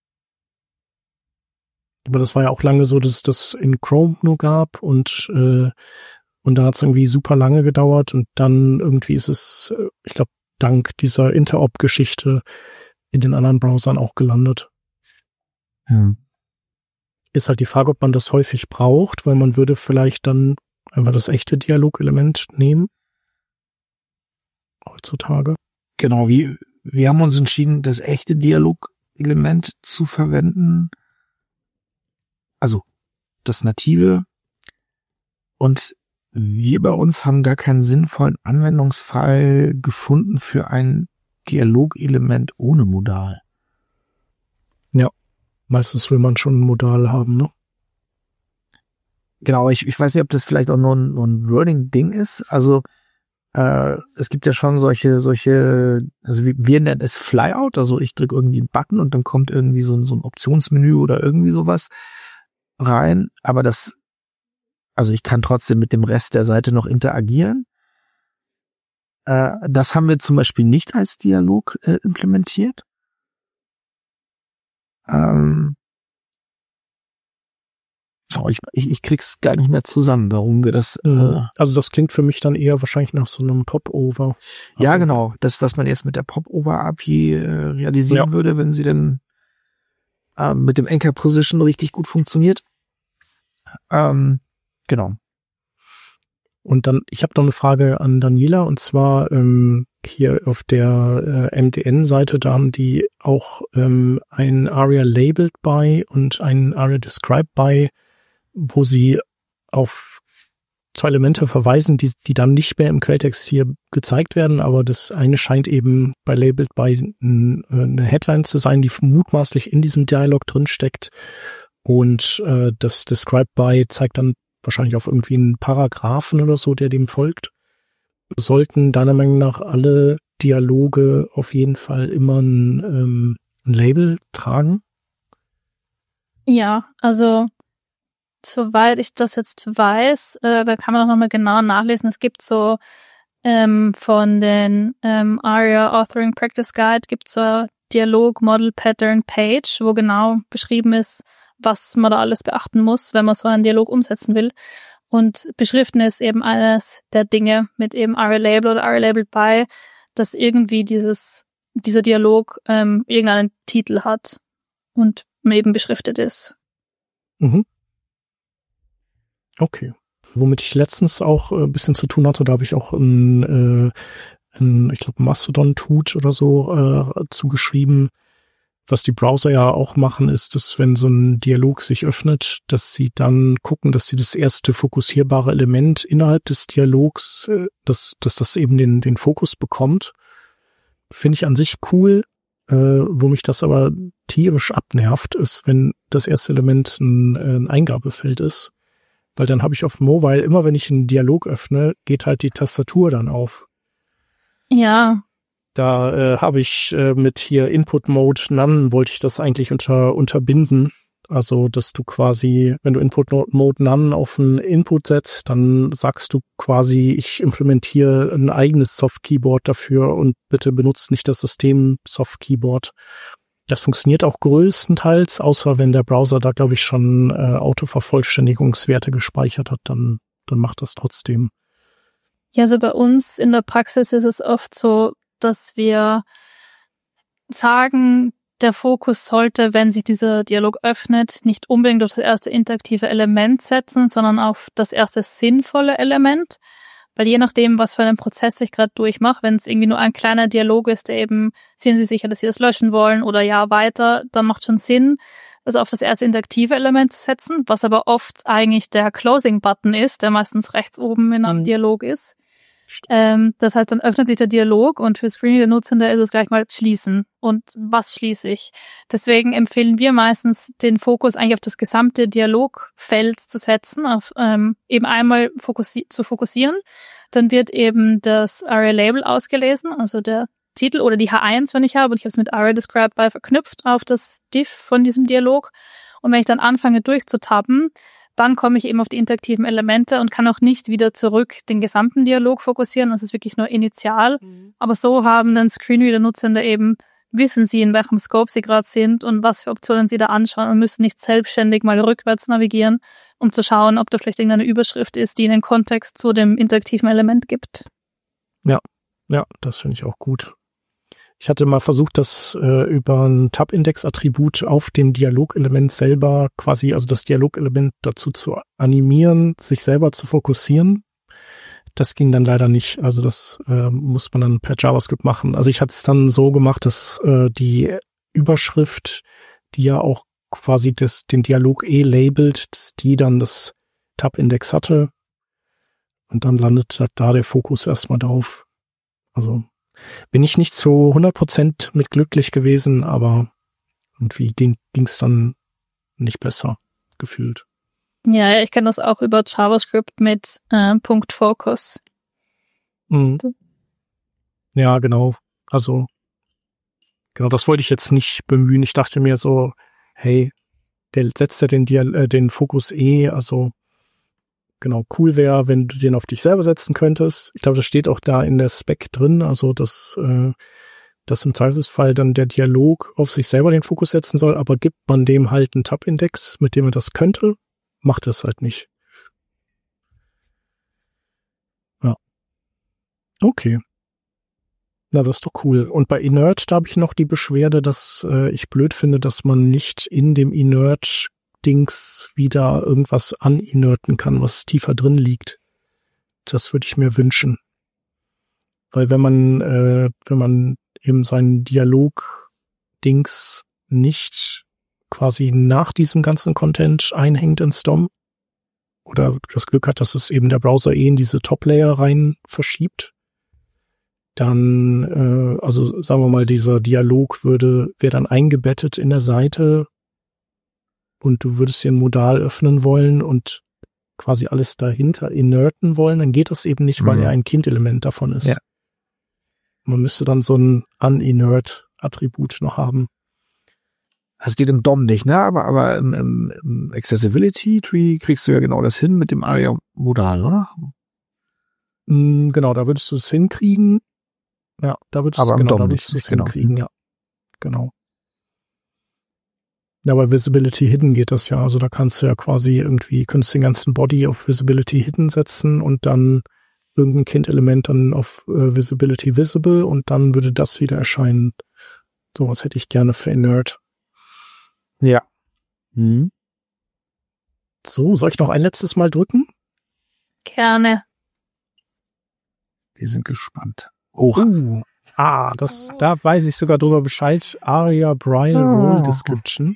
Aber das war ja auch lange so, dass es das in Chrome nur gab und da hat es irgendwie super lange gedauert und dann irgendwie ist es, ich glaube, dank dieser Interop-Geschichte in den anderen Browsern auch gelandet. Ist halt die Frage, ob man das häufig braucht, weil man würde vielleicht dann einfach das echte Dialogelement nehmen. Heutzutage. Genau, wir haben uns entschieden, das echte Dialogelement zu verwenden. Also das native. Und Wir bei uns haben gar keinen sinnvollen Anwendungsfall gefunden für ein Dialogelement ohne Modal. Ja, meistens will man schon ein Modal haben, ne? Genau, ich weiß nicht, ob das vielleicht auch nur ein Wording-Ding ist. Also es gibt ja schon solche, also wir nennen es Flyout, also ich drücke irgendwie einen Button und dann kommt irgendwie so ein Optionsmenü oder irgendwie sowas rein, aber also ich kann trotzdem mit dem Rest der Seite noch interagieren. Das haben wir zum Beispiel nicht als Dialog implementiert. Ich krieg's gar nicht mehr zusammen, warum wir das. Also das klingt für mich dann eher wahrscheinlich nach so einem Popover. Also, ja, genau. Das, was man jetzt mit der Popover-API realisieren würde, wenn sie denn mit dem Anchor Position richtig gut funktioniert. Genau. Und dann, ich habe noch eine Frage an Daniela, und zwar hier auf der MDN-Seite, da haben die auch ein ARIA Labeled by und ein ARIA Described by, wo sie auf 2 Elemente verweisen, die dann nicht mehr im Quelltext hier gezeigt werden, aber das eine scheint eben bei Labeled by eine Headline zu sein, die mutmaßlich in diesem Dialog drin steckt, und das Described by zeigt dann wahrscheinlich auf irgendwie einen Paragraphen oder so, der dem folgt. Sollten deiner Meinung nach alle Dialoge auf jeden Fall immer ein Label tragen? Ja, also soweit ich das jetzt weiß, da kann man auch nochmal genauer nachlesen. Es gibt so von den ARIA Authoring Practice Guide gibt es so Dialog Model Pattern Page, wo genau beschrieben ist, was man da alles beachten muss, wenn man so einen Dialog umsetzen will. Und beschriften ist eben eines der Dinge mit eben ARIA Label oder ARIA Labeled by, dass irgendwie dieser Dialog irgendeinen Titel hat und eben beschriftet ist. Mhm. Okay. Womit ich letztens auch ein bisschen zu tun hatte, da habe ich auch ich glaube, Mastodon-Tut oder so zugeschrieben. Was die Browser ja auch machen, ist, dass wenn so ein Dialog sich öffnet, dass sie dann gucken, dass sie das erste fokussierbare Element innerhalb des Dialogs, dass das eben den Fokus bekommt. Finde ich an sich cool. Wo mich das aber tierisch abnervt, ist, wenn das erste Element ein Eingabefeld ist. Weil dann habe ich auf Mobile, immer wenn ich einen Dialog öffne, geht halt die Tastatur dann auf. Ja. Da habe ich mit hier Input Mode None wollte ich das eigentlich unterbinden. Also, dass du quasi, wenn du Input Mode None auf einen Input setzt, dann sagst du quasi, ich implementiere ein eigenes Soft Keyboard dafür und bitte benutzt nicht das System Soft Keyboard. Das funktioniert auch größtenteils, außer wenn der Browser da, glaube ich, schon Autovervollständigungswerte gespeichert hat, dann macht das trotzdem. Ja, also bei uns in der Praxis ist es oft so, dass wir sagen, der Fokus sollte, wenn sich dieser Dialog öffnet, nicht unbedingt auf das erste interaktive Element setzen, sondern auf das erste sinnvolle Element. Weil je nachdem, was für einen Prozess ich gerade durchmache, wenn es irgendwie nur ein kleiner Dialog ist, der eben, sind Sie sicher, dass Sie das löschen wollen oder ja weiter, dann macht schon Sinn, also auf das erste interaktive Element zu setzen, was aber oft eigentlich der Closing-Button ist, der meistens rechts oben in einem Dialog ist. Das heißt, dann öffnet sich der Dialog und für Screenreader-Nutzende ist es gleich mal schließen. Und was schließe ich? Deswegen empfehlen wir meistens, den Fokus eigentlich auf das gesamte Dialogfeld zu setzen, auf eben einmal zu fokussieren. Dann wird eben das ARIA-Label ausgelesen, also der Titel oder die H1, wenn ich habe. Und ich habe es mit ARIA Described by verknüpft auf das Div von diesem Dialog. Und wenn ich dann anfange durchzutappen, dann komme ich eben auf die interaktiven Elemente und kann auch nicht wieder zurück den gesamten Dialog fokussieren. Das ist wirklich nur initial. Aber so haben dann Screenreader-Nutzende eben, wissen sie, in welchem Scope sie gerade sind und was für Optionen sie da anschauen und müssen nicht selbstständig mal rückwärts navigieren, um zu schauen, ob da vielleicht irgendeine Überschrift ist, die einen Kontext zu dem interaktiven Element gibt. Ja, das finde ich auch gut. Ich hatte mal versucht, das über ein Tab-Index-Attribut auf dem Dialogelement selber quasi, also das Dialogelement dazu zu animieren, sich selber zu fokussieren. Das ging dann leider nicht. Also das muss man dann per JavaScript machen. Also ich hatte es dann so gemacht, dass die Überschrift, die ja auch quasi den Dialog labelt, dass die dann das Tab-Index hatte. Und dann landet da der Fokus erstmal drauf. Also bin ich nicht zu 100% mit glücklich gewesen, aber irgendwie ging's dann nicht besser gefühlt. Ja, ich kenne das auch über JavaScript mit Punkt Focus. Mhm. Ja, genau. Also genau, das wollte ich jetzt nicht bemühen. Ich dachte mir so, hey, der setzt ja den Fokus also genau, cool wäre, wenn du den auf dich selber setzen könntest. Ich glaube, das steht auch da in der Spec drin, also dass im Zweifelsfall dann der Dialog auf sich selber den Fokus setzen soll, aber gibt man dem halt einen Tab-Index, mit dem er das könnte, macht es halt nicht. Ja. Okay. Na, das ist doch cool. Und bei Inert, da habe ich noch die Beschwerde, dass ich blöd finde, dass man nicht in dem Inert-Dings wieder irgendwas uninerten kann, was tiefer drin liegt. Das würde ich mir wünschen. Weil wenn man eben seinen Dialog-Dings nicht quasi nach diesem ganzen Content einhängt ins DOM oder das Glück hat, dass es eben der Browser in diese Top-Layer rein verschiebt, dann, also sagen wir mal, dieser Dialog wäre dann eingebettet in der Seite und du würdest dir ein Modal öffnen wollen und quasi alles dahinter inerten wollen, dann geht das eben nicht, weil er ein Kind-Element davon ist. Ja. Man müsste dann so ein Uninert-Attribut noch haben. Das geht im DOM nicht, ne? Aber im Accessibility-Tree kriegst du ja genau das hin mit dem ARIA-Modal, oder? Genau, da würdest du es hinkriegen. Ja, da würdest du es hinkriegen, ja. Genau. Ja, bei Visibility Hidden geht das ja. Also da kannst du ja quasi könntest den ganzen Body auf Visibility Hidden setzen und dann irgendein Kind-Element dann auf Visibility Visible und dann würde das wieder erscheinen. Sowas hätte ich gerne für Inert. Ja. So, soll ich noch ein letztes Mal drücken? Gerne. Wir sind gespannt. Da weiß ich sogar drüber Bescheid. Aria Braille Role Description.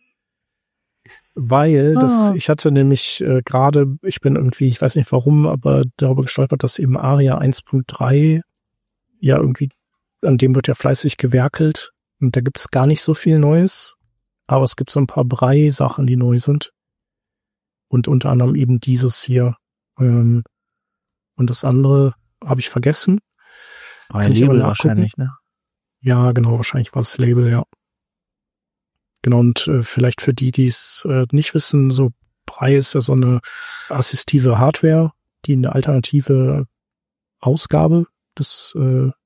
Weil ich hatte nämlich gerade, ich weiß nicht warum, aber darüber gestolpert, dass eben Aria 1.3 ja irgendwie, an dem wird ja fleißig gewerkelt und da gibt es gar nicht so viel Neues, aber es gibt so ein paar Braille-Sachen, die neu sind und unter anderem eben dieses hier und das andere habe ich vergessen. Ein Label wahrscheinlich, ne? Ja, genau, wahrscheinlich war es Label, ja. Genau, und vielleicht für die es nicht wissen, so Braille ist ja so eine assistive Hardware, die eine alternative Ausgabe des,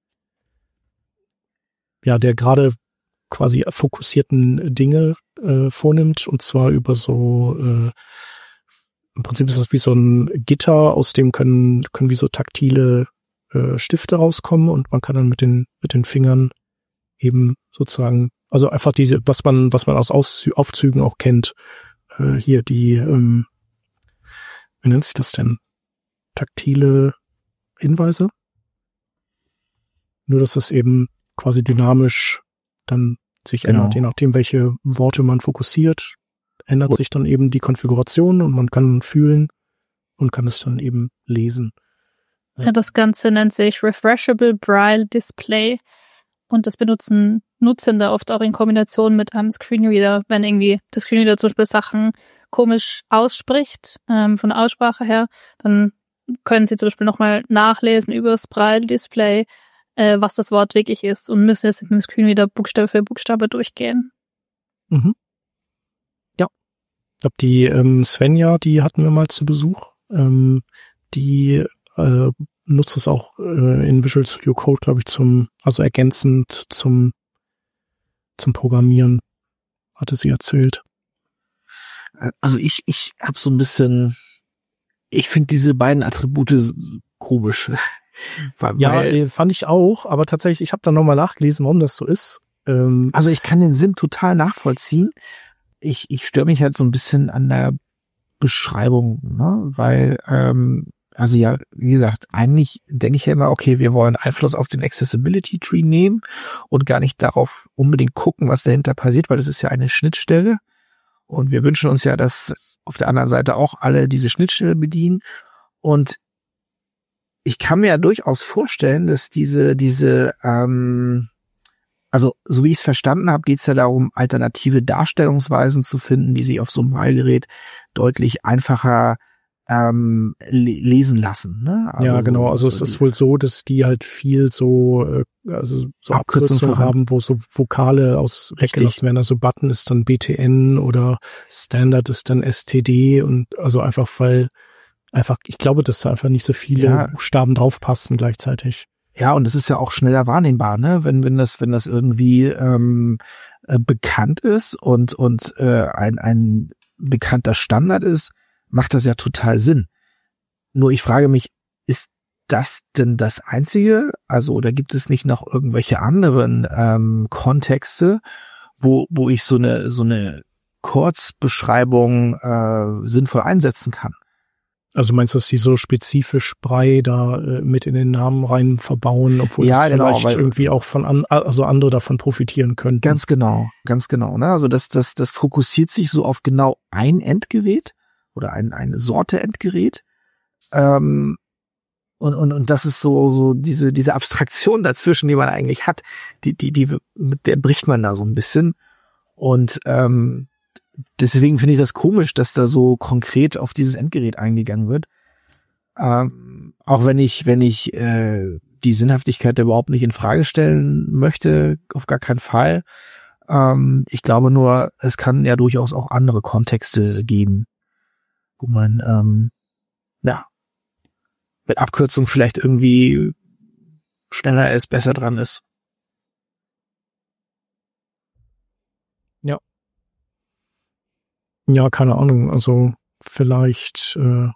der gerade quasi fokussierten Dinge vornimmt, und zwar über so, im Prinzip ist das wie so ein Gitter, aus dem können wie so taktile Stifte rauskommen und man kann dann mit den Fingern eben sozusagen, also einfach diese, was man aus Aufzügen auch kennt, hier die, wie nennt sich das denn? Taktile Hinweise? Nur, dass das eben quasi dynamisch dann sich ändert, je nachdem, welche Worte man fokussiert, ändert sich dann eben die Konfiguration und man kann fühlen und kann es dann eben lesen. Ja, das Ganze nennt sich Refreshable Braille Display und das benutzen Nutzende oft auch in Kombination mit einem Screenreader, wenn irgendwie der Screenreader zum Beispiel Sachen komisch ausspricht, von der Aussprache her, dann können sie zum Beispiel nochmal nachlesen über das Braille Display, was das Wort wirklich ist und müssen jetzt mit dem Screenreader Buchstabe für Buchstabe durchgehen. Mhm. Ja. Ich glaube, die Svenja, die hatten wir mal zu Besuch, die nutzt es auch in Visual Studio Code, glaube ich, also ergänzend zum Programmieren, hatte sie erzählt. Also ich habe so ein bisschen, ich finde diese beiden Attribute komisch. Ja, fand ich auch, aber tatsächlich, ich habe dann nochmal nachgelesen, warum das so ist. Also ich kann den Sinn total nachvollziehen. Ich störe mich halt so ein bisschen an der Beschreibung, ne? Weil also ja, wie gesagt, eigentlich denke ich ja immer, okay, wir wollen Einfluss auf den Accessibility Tree nehmen und gar nicht darauf unbedingt gucken, was dahinter passiert, weil das ist ja eine Schnittstelle und wir wünschen uns ja, dass auf der anderen Seite auch alle diese Schnittstelle bedienen und ich kann mir ja durchaus vorstellen, dass also so wie ich es verstanden habe, geht es ja darum, alternative Darstellungsweisen zu finden, die sich auf so einem Braillegerät deutlich einfacher lesen lassen. Ne? Also ja, genau. Also es ist wohl so, dass die halt viel so Abkürzungen haben, wo so Vokale weggelassen werden. Also Button ist dann BTN oder Standard ist dann STD und also ich glaube, dass da einfach nicht so viele Buchstaben draufpassen gleichzeitig. Ja, und es ist ja auch schneller wahrnehmbar, ne? Wenn das irgendwie bekannt ist und ein bekannter Standard ist, macht das ja total Sinn. Nur ich frage mich, ist das denn das Einzige? Also, oder gibt es nicht noch irgendwelche anderen Kontexte, wo ich so eine Kurzbeschreibung sinnvoll einsetzen kann? Also meinst du, dass die so spezifisch Brei da mit in den Namen rein verbauen, obwohl das vielleicht irgendwie auch also andere davon profitieren könnten? Ganz genau. Ne? Also das fokussiert sich so auf genau ein Endgerät oder eine Sorte Endgerät. Und das ist so diese Abstraktion dazwischen, die man eigentlich hat, mit der bricht man da so ein bisschen. Und deswegen finde ich das komisch, dass da so konkret auf dieses Endgerät eingegangen wird. Auch wenn ich die Sinnhaftigkeit überhaupt nicht in Frage stellen möchte, auf gar keinen Fall. Ich glaube nur, es kann ja durchaus auch andere Kontexte geben, wo man mit Abkürzung vielleicht irgendwie schneller ist, besser dran ist. Ja, keine Ahnung. Also vielleicht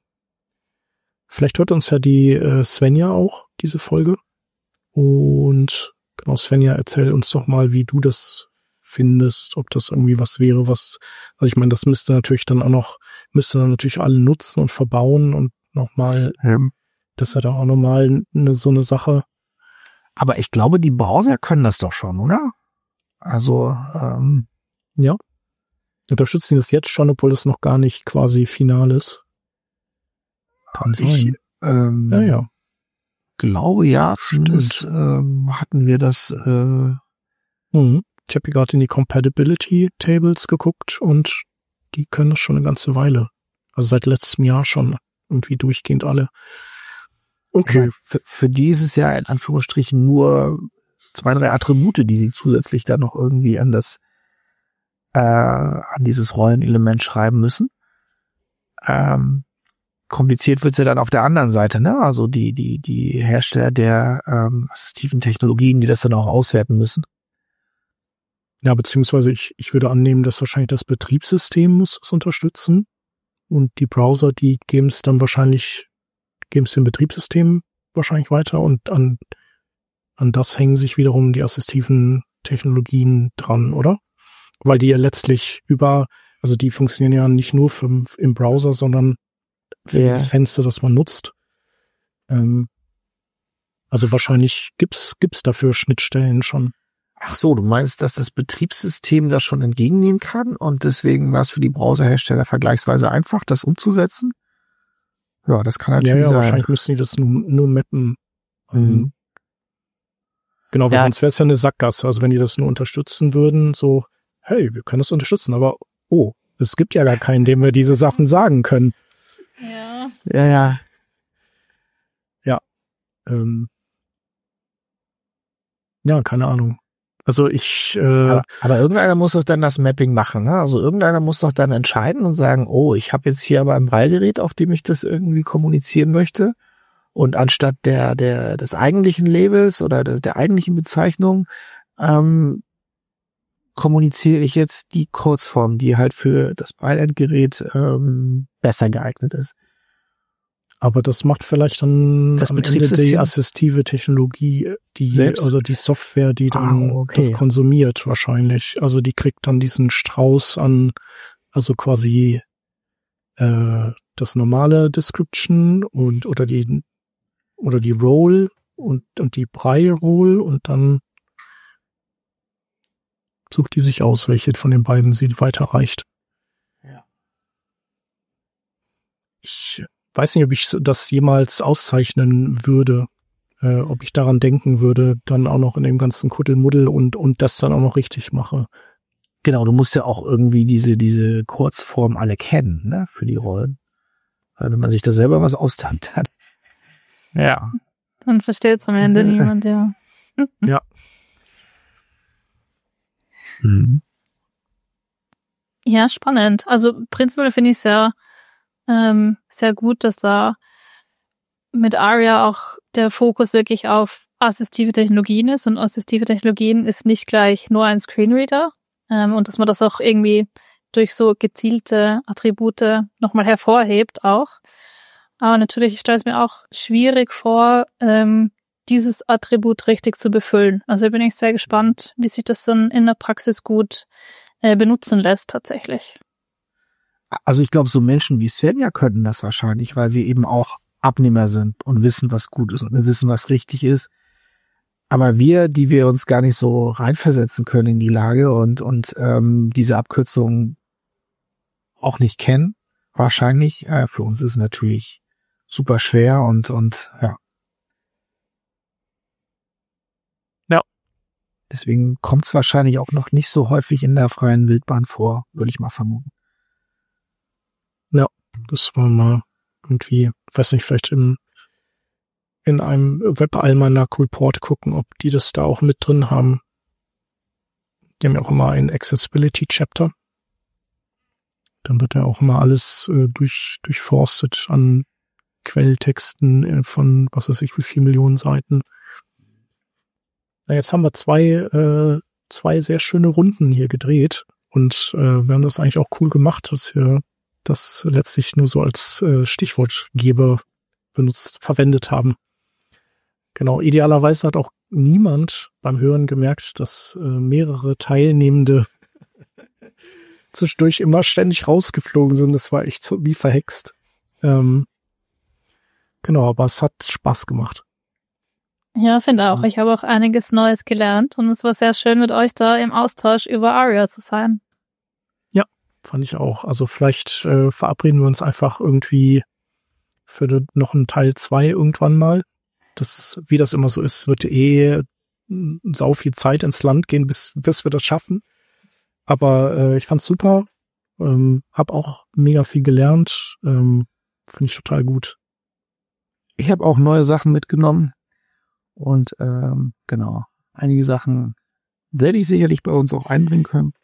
hört uns ja die Svenja auch, diese Folge. Und genau, Svenja, erzähl uns doch mal, wie du das findest, ob das irgendwie was wäre, also ich meine, das müsste dann natürlich alle nutzen und verbauen und nochmal, das ist ja dann auch nochmal so eine Sache. Aber ich glaube, die Browser können das doch schon, oder? Also, ja. Unterstützen die das jetzt schon, obwohl das noch gar nicht quasi final ist? Kann sein. Ja. Glaube ja, zumindest hatten wir das. Ich habe hier gerade in die Compatibility Tables geguckt und die können das schon eine ganze Weile. Also seit letztem Jahr schon irgendwie durchgehend alle. Okay. Für die ist es ja in Anführungsstrichen nur 2, 3 Attribute, die sie zusätzlich dann noch irgendwie an dieses Rollenelement schreiben müssen. Kompliziert wird's ja dann auf der anderen Seite, ne? Also die Hersteller der assistiven Technologien, die das dann auch auswerten müssen. Ja, beziehungsweise ich würde annehmen, dass wahrscheinlich das Betriebssystem muss es unterstützen und die Browser, die geben es dem Betriebssystem wahrscheinlich weiter und an das hängen sich wiederum die assistiven Technologien dran, oder? Weil die ja letztlich also die funktionieren ja nicht nur im Browser, sondern für das Fenster, das man nutzt. Also wahrscheinlich gibt's dafür Schnittstellen schon. Ach so, du meinst, dass das Betriebssystem das schon entgegennehmen kann und deswegen war es für die Browserhersteller vergleichsweise einfach, das umzusetzen? Ja, das kann natürlich sein. Ja, wahrscheinlich müssen die das nur mappen. Genau, weil sonst wäre es ja eine Sackgasse. Also wenn die das nur unterstützen würden, so, hey, wir können das unterstützen, aber es gibt ja gar keinen, dem wir diese Sachen sagen können. Ja. Ja. Ja, keine Ahnung. Also aber irgendeiner muss doch dann das Mapping machen, ne? Also irgendeiner muss doch dann entscheiden und sagen, ich habe jetzt hier aber ein Braillegerät, auf dem ich das irgendwie kommunizieren möchte. Und anstatt des eigentlichen Labels oder der eigentlichen Bezeichnung, kommuniziere ich jetzt die Kurzform, die halt für das Braille-Endgerät besser geeignet ist. Aber das macht vielleicht dann das am Ende die assistive Technologie, die Software, die dann das konsumiert wahrscheinlich. Also die kriegt dann diesen Strauß an, also quasi das normale Description oder die Role und die Braille Role und dann sucht die sich aus, welche von den beiden sie weiterreicht. Ja. weiß nicht, ob ich das jemals auszeichnen würde, ob ich daran denken würde, dann auch noch in dem ganzen Kuddelmuddel und das dann auch noch richtig mache. Genau, du musst ja auch irgendwie diese Kurzform alle kennen, ne, für die Rollen. Weil wenn man sich da selber was ausdenkt hat. Ja. Dann versteht es am Ende niemand, ja. Ja. Mhm. Ja, spannend. Also prinzipiell finde ich es sehr, sehr gut, dass da mit Aria auch der Fokus wirklich auf assistive Technologien ist. Und assistive Technologien ist nicht gleich nur ein Screenreader. Und dass man das auch irgendwie durch so gezielte Attribute nochmal hervorhebt auch. Aber natürlich, ich stelle es mir auch schwierig vor, dieses Attribut richtig zu befüllen. Also bin ich sehr gespannt, wie sich das dann in der Praxis gut benutzen lässt tatsächlich. Also ich glaube, so Menschen wie Svenja könnten das wahrscheinlich, weil sie eben auch Abnehmer sind und wissen, was gut ist und wissen, was richtig ist. Aber wir, die wir uns gar nicht so reinversetzen können in die Lage und diese Abkürzung auch nicht kennen, wahrscheinlich, für uns ist es natürlich super schwer und ja. Ja. Deswegen kommt es wahrscheinlich auch noch nicht so häufig in der freien Wildbahn vor, würde ich mal vermuten. Ja, das war mal irgendwie, weiß nicht, vielleicht in einem Web-Almanac-Report gucken, ob die das da auch mit drin haben. Die haben ja auch immer ein Accessibility-Chapter. Dann wird ja auch immer alles durchforstet an Quelltexten von, was weiß ich, wie 4 Millionen Seiten. Na, jetzt haben wir zwei sehr schöne Runden hier gedreht und wir haben das eigentlich auch cool gemacht, dass wir das letztlich nur so als Stichwortgeber verwendet haben. Genau, idealerweise hat auch niemand beim Hören gemerkt, dass mehrere Teilnehmende zwischendurch immer ständig rausgeflogen sind. Das war echt so wie verhext. Genau, aber es hat Spaß gemacht. Ja, finde auch. Ich habe auch einiges Neues gelernt und es war sehr schön, mit euch da im Austausch über Aria zu sein. Ja, fand ich auch. Also vielleicht verabreden wir uns einfach irgendwie für noch einen Teil 2 irgendwann mal. Wie das immer so ist, wird sau viel Zeit ins Land gehen, bis wir das schaffen. Aber ich fand's super. Hab auch mega viel gelernt. Finde ich total gut. Ich habe auch neue Sachen mitgenommen. Und genau, einige Sachen werde ich sicherlich bei uns auch einbringen können.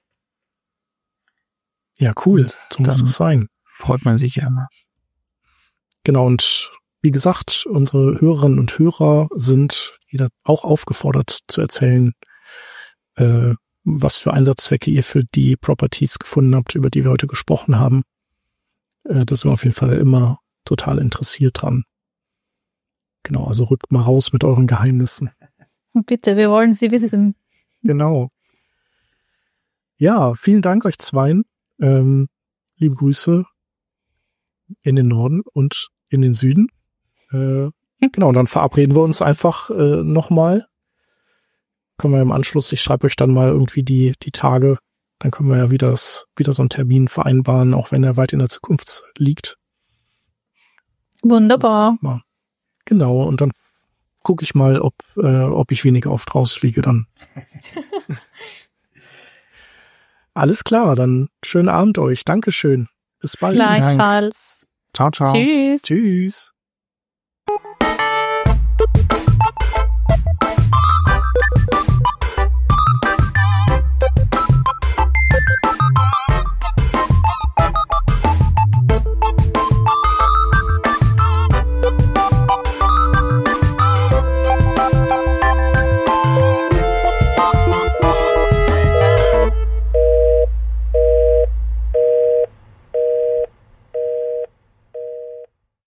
Ja, cool. So muss es sein. Freut man sich ja immer. Genau, und wie gesagt, unsere Hörerinnen und Hörer sind jeder auch aufgefordert zu erzählen, was für Einsatzzwecke ihr für die Properties gefunden habt, über die wir heute gesprochen haben. Da sind wir auf jeden Fall immer total interessiert dran. Genau, also rückt mal raus mit euren Geheimnissen. Bitte, wir wollen sie wissen. Genau. Ja, vielen Dank euch zweien. Liebe Grüße in den Norden und in den Süden. Genau, dann verabreden wir uns einfach nochmal. Können wir im Anschluss, ich schreibe euch dann mal irgendwie die Tage, dann können wir ja wieder so einen Termin vereinbaren, auch wenn er weit in der Zukunft liegt. Wunderbar. Ja. Genau, und dann gucke ich mal, ob ich weniger oft rausfliege dann. Alles klar, dann schönen Abend euch. Dankeschön. Bis bald. Gleichfalls. Ciao, ciao. Tschüss. Tschüss.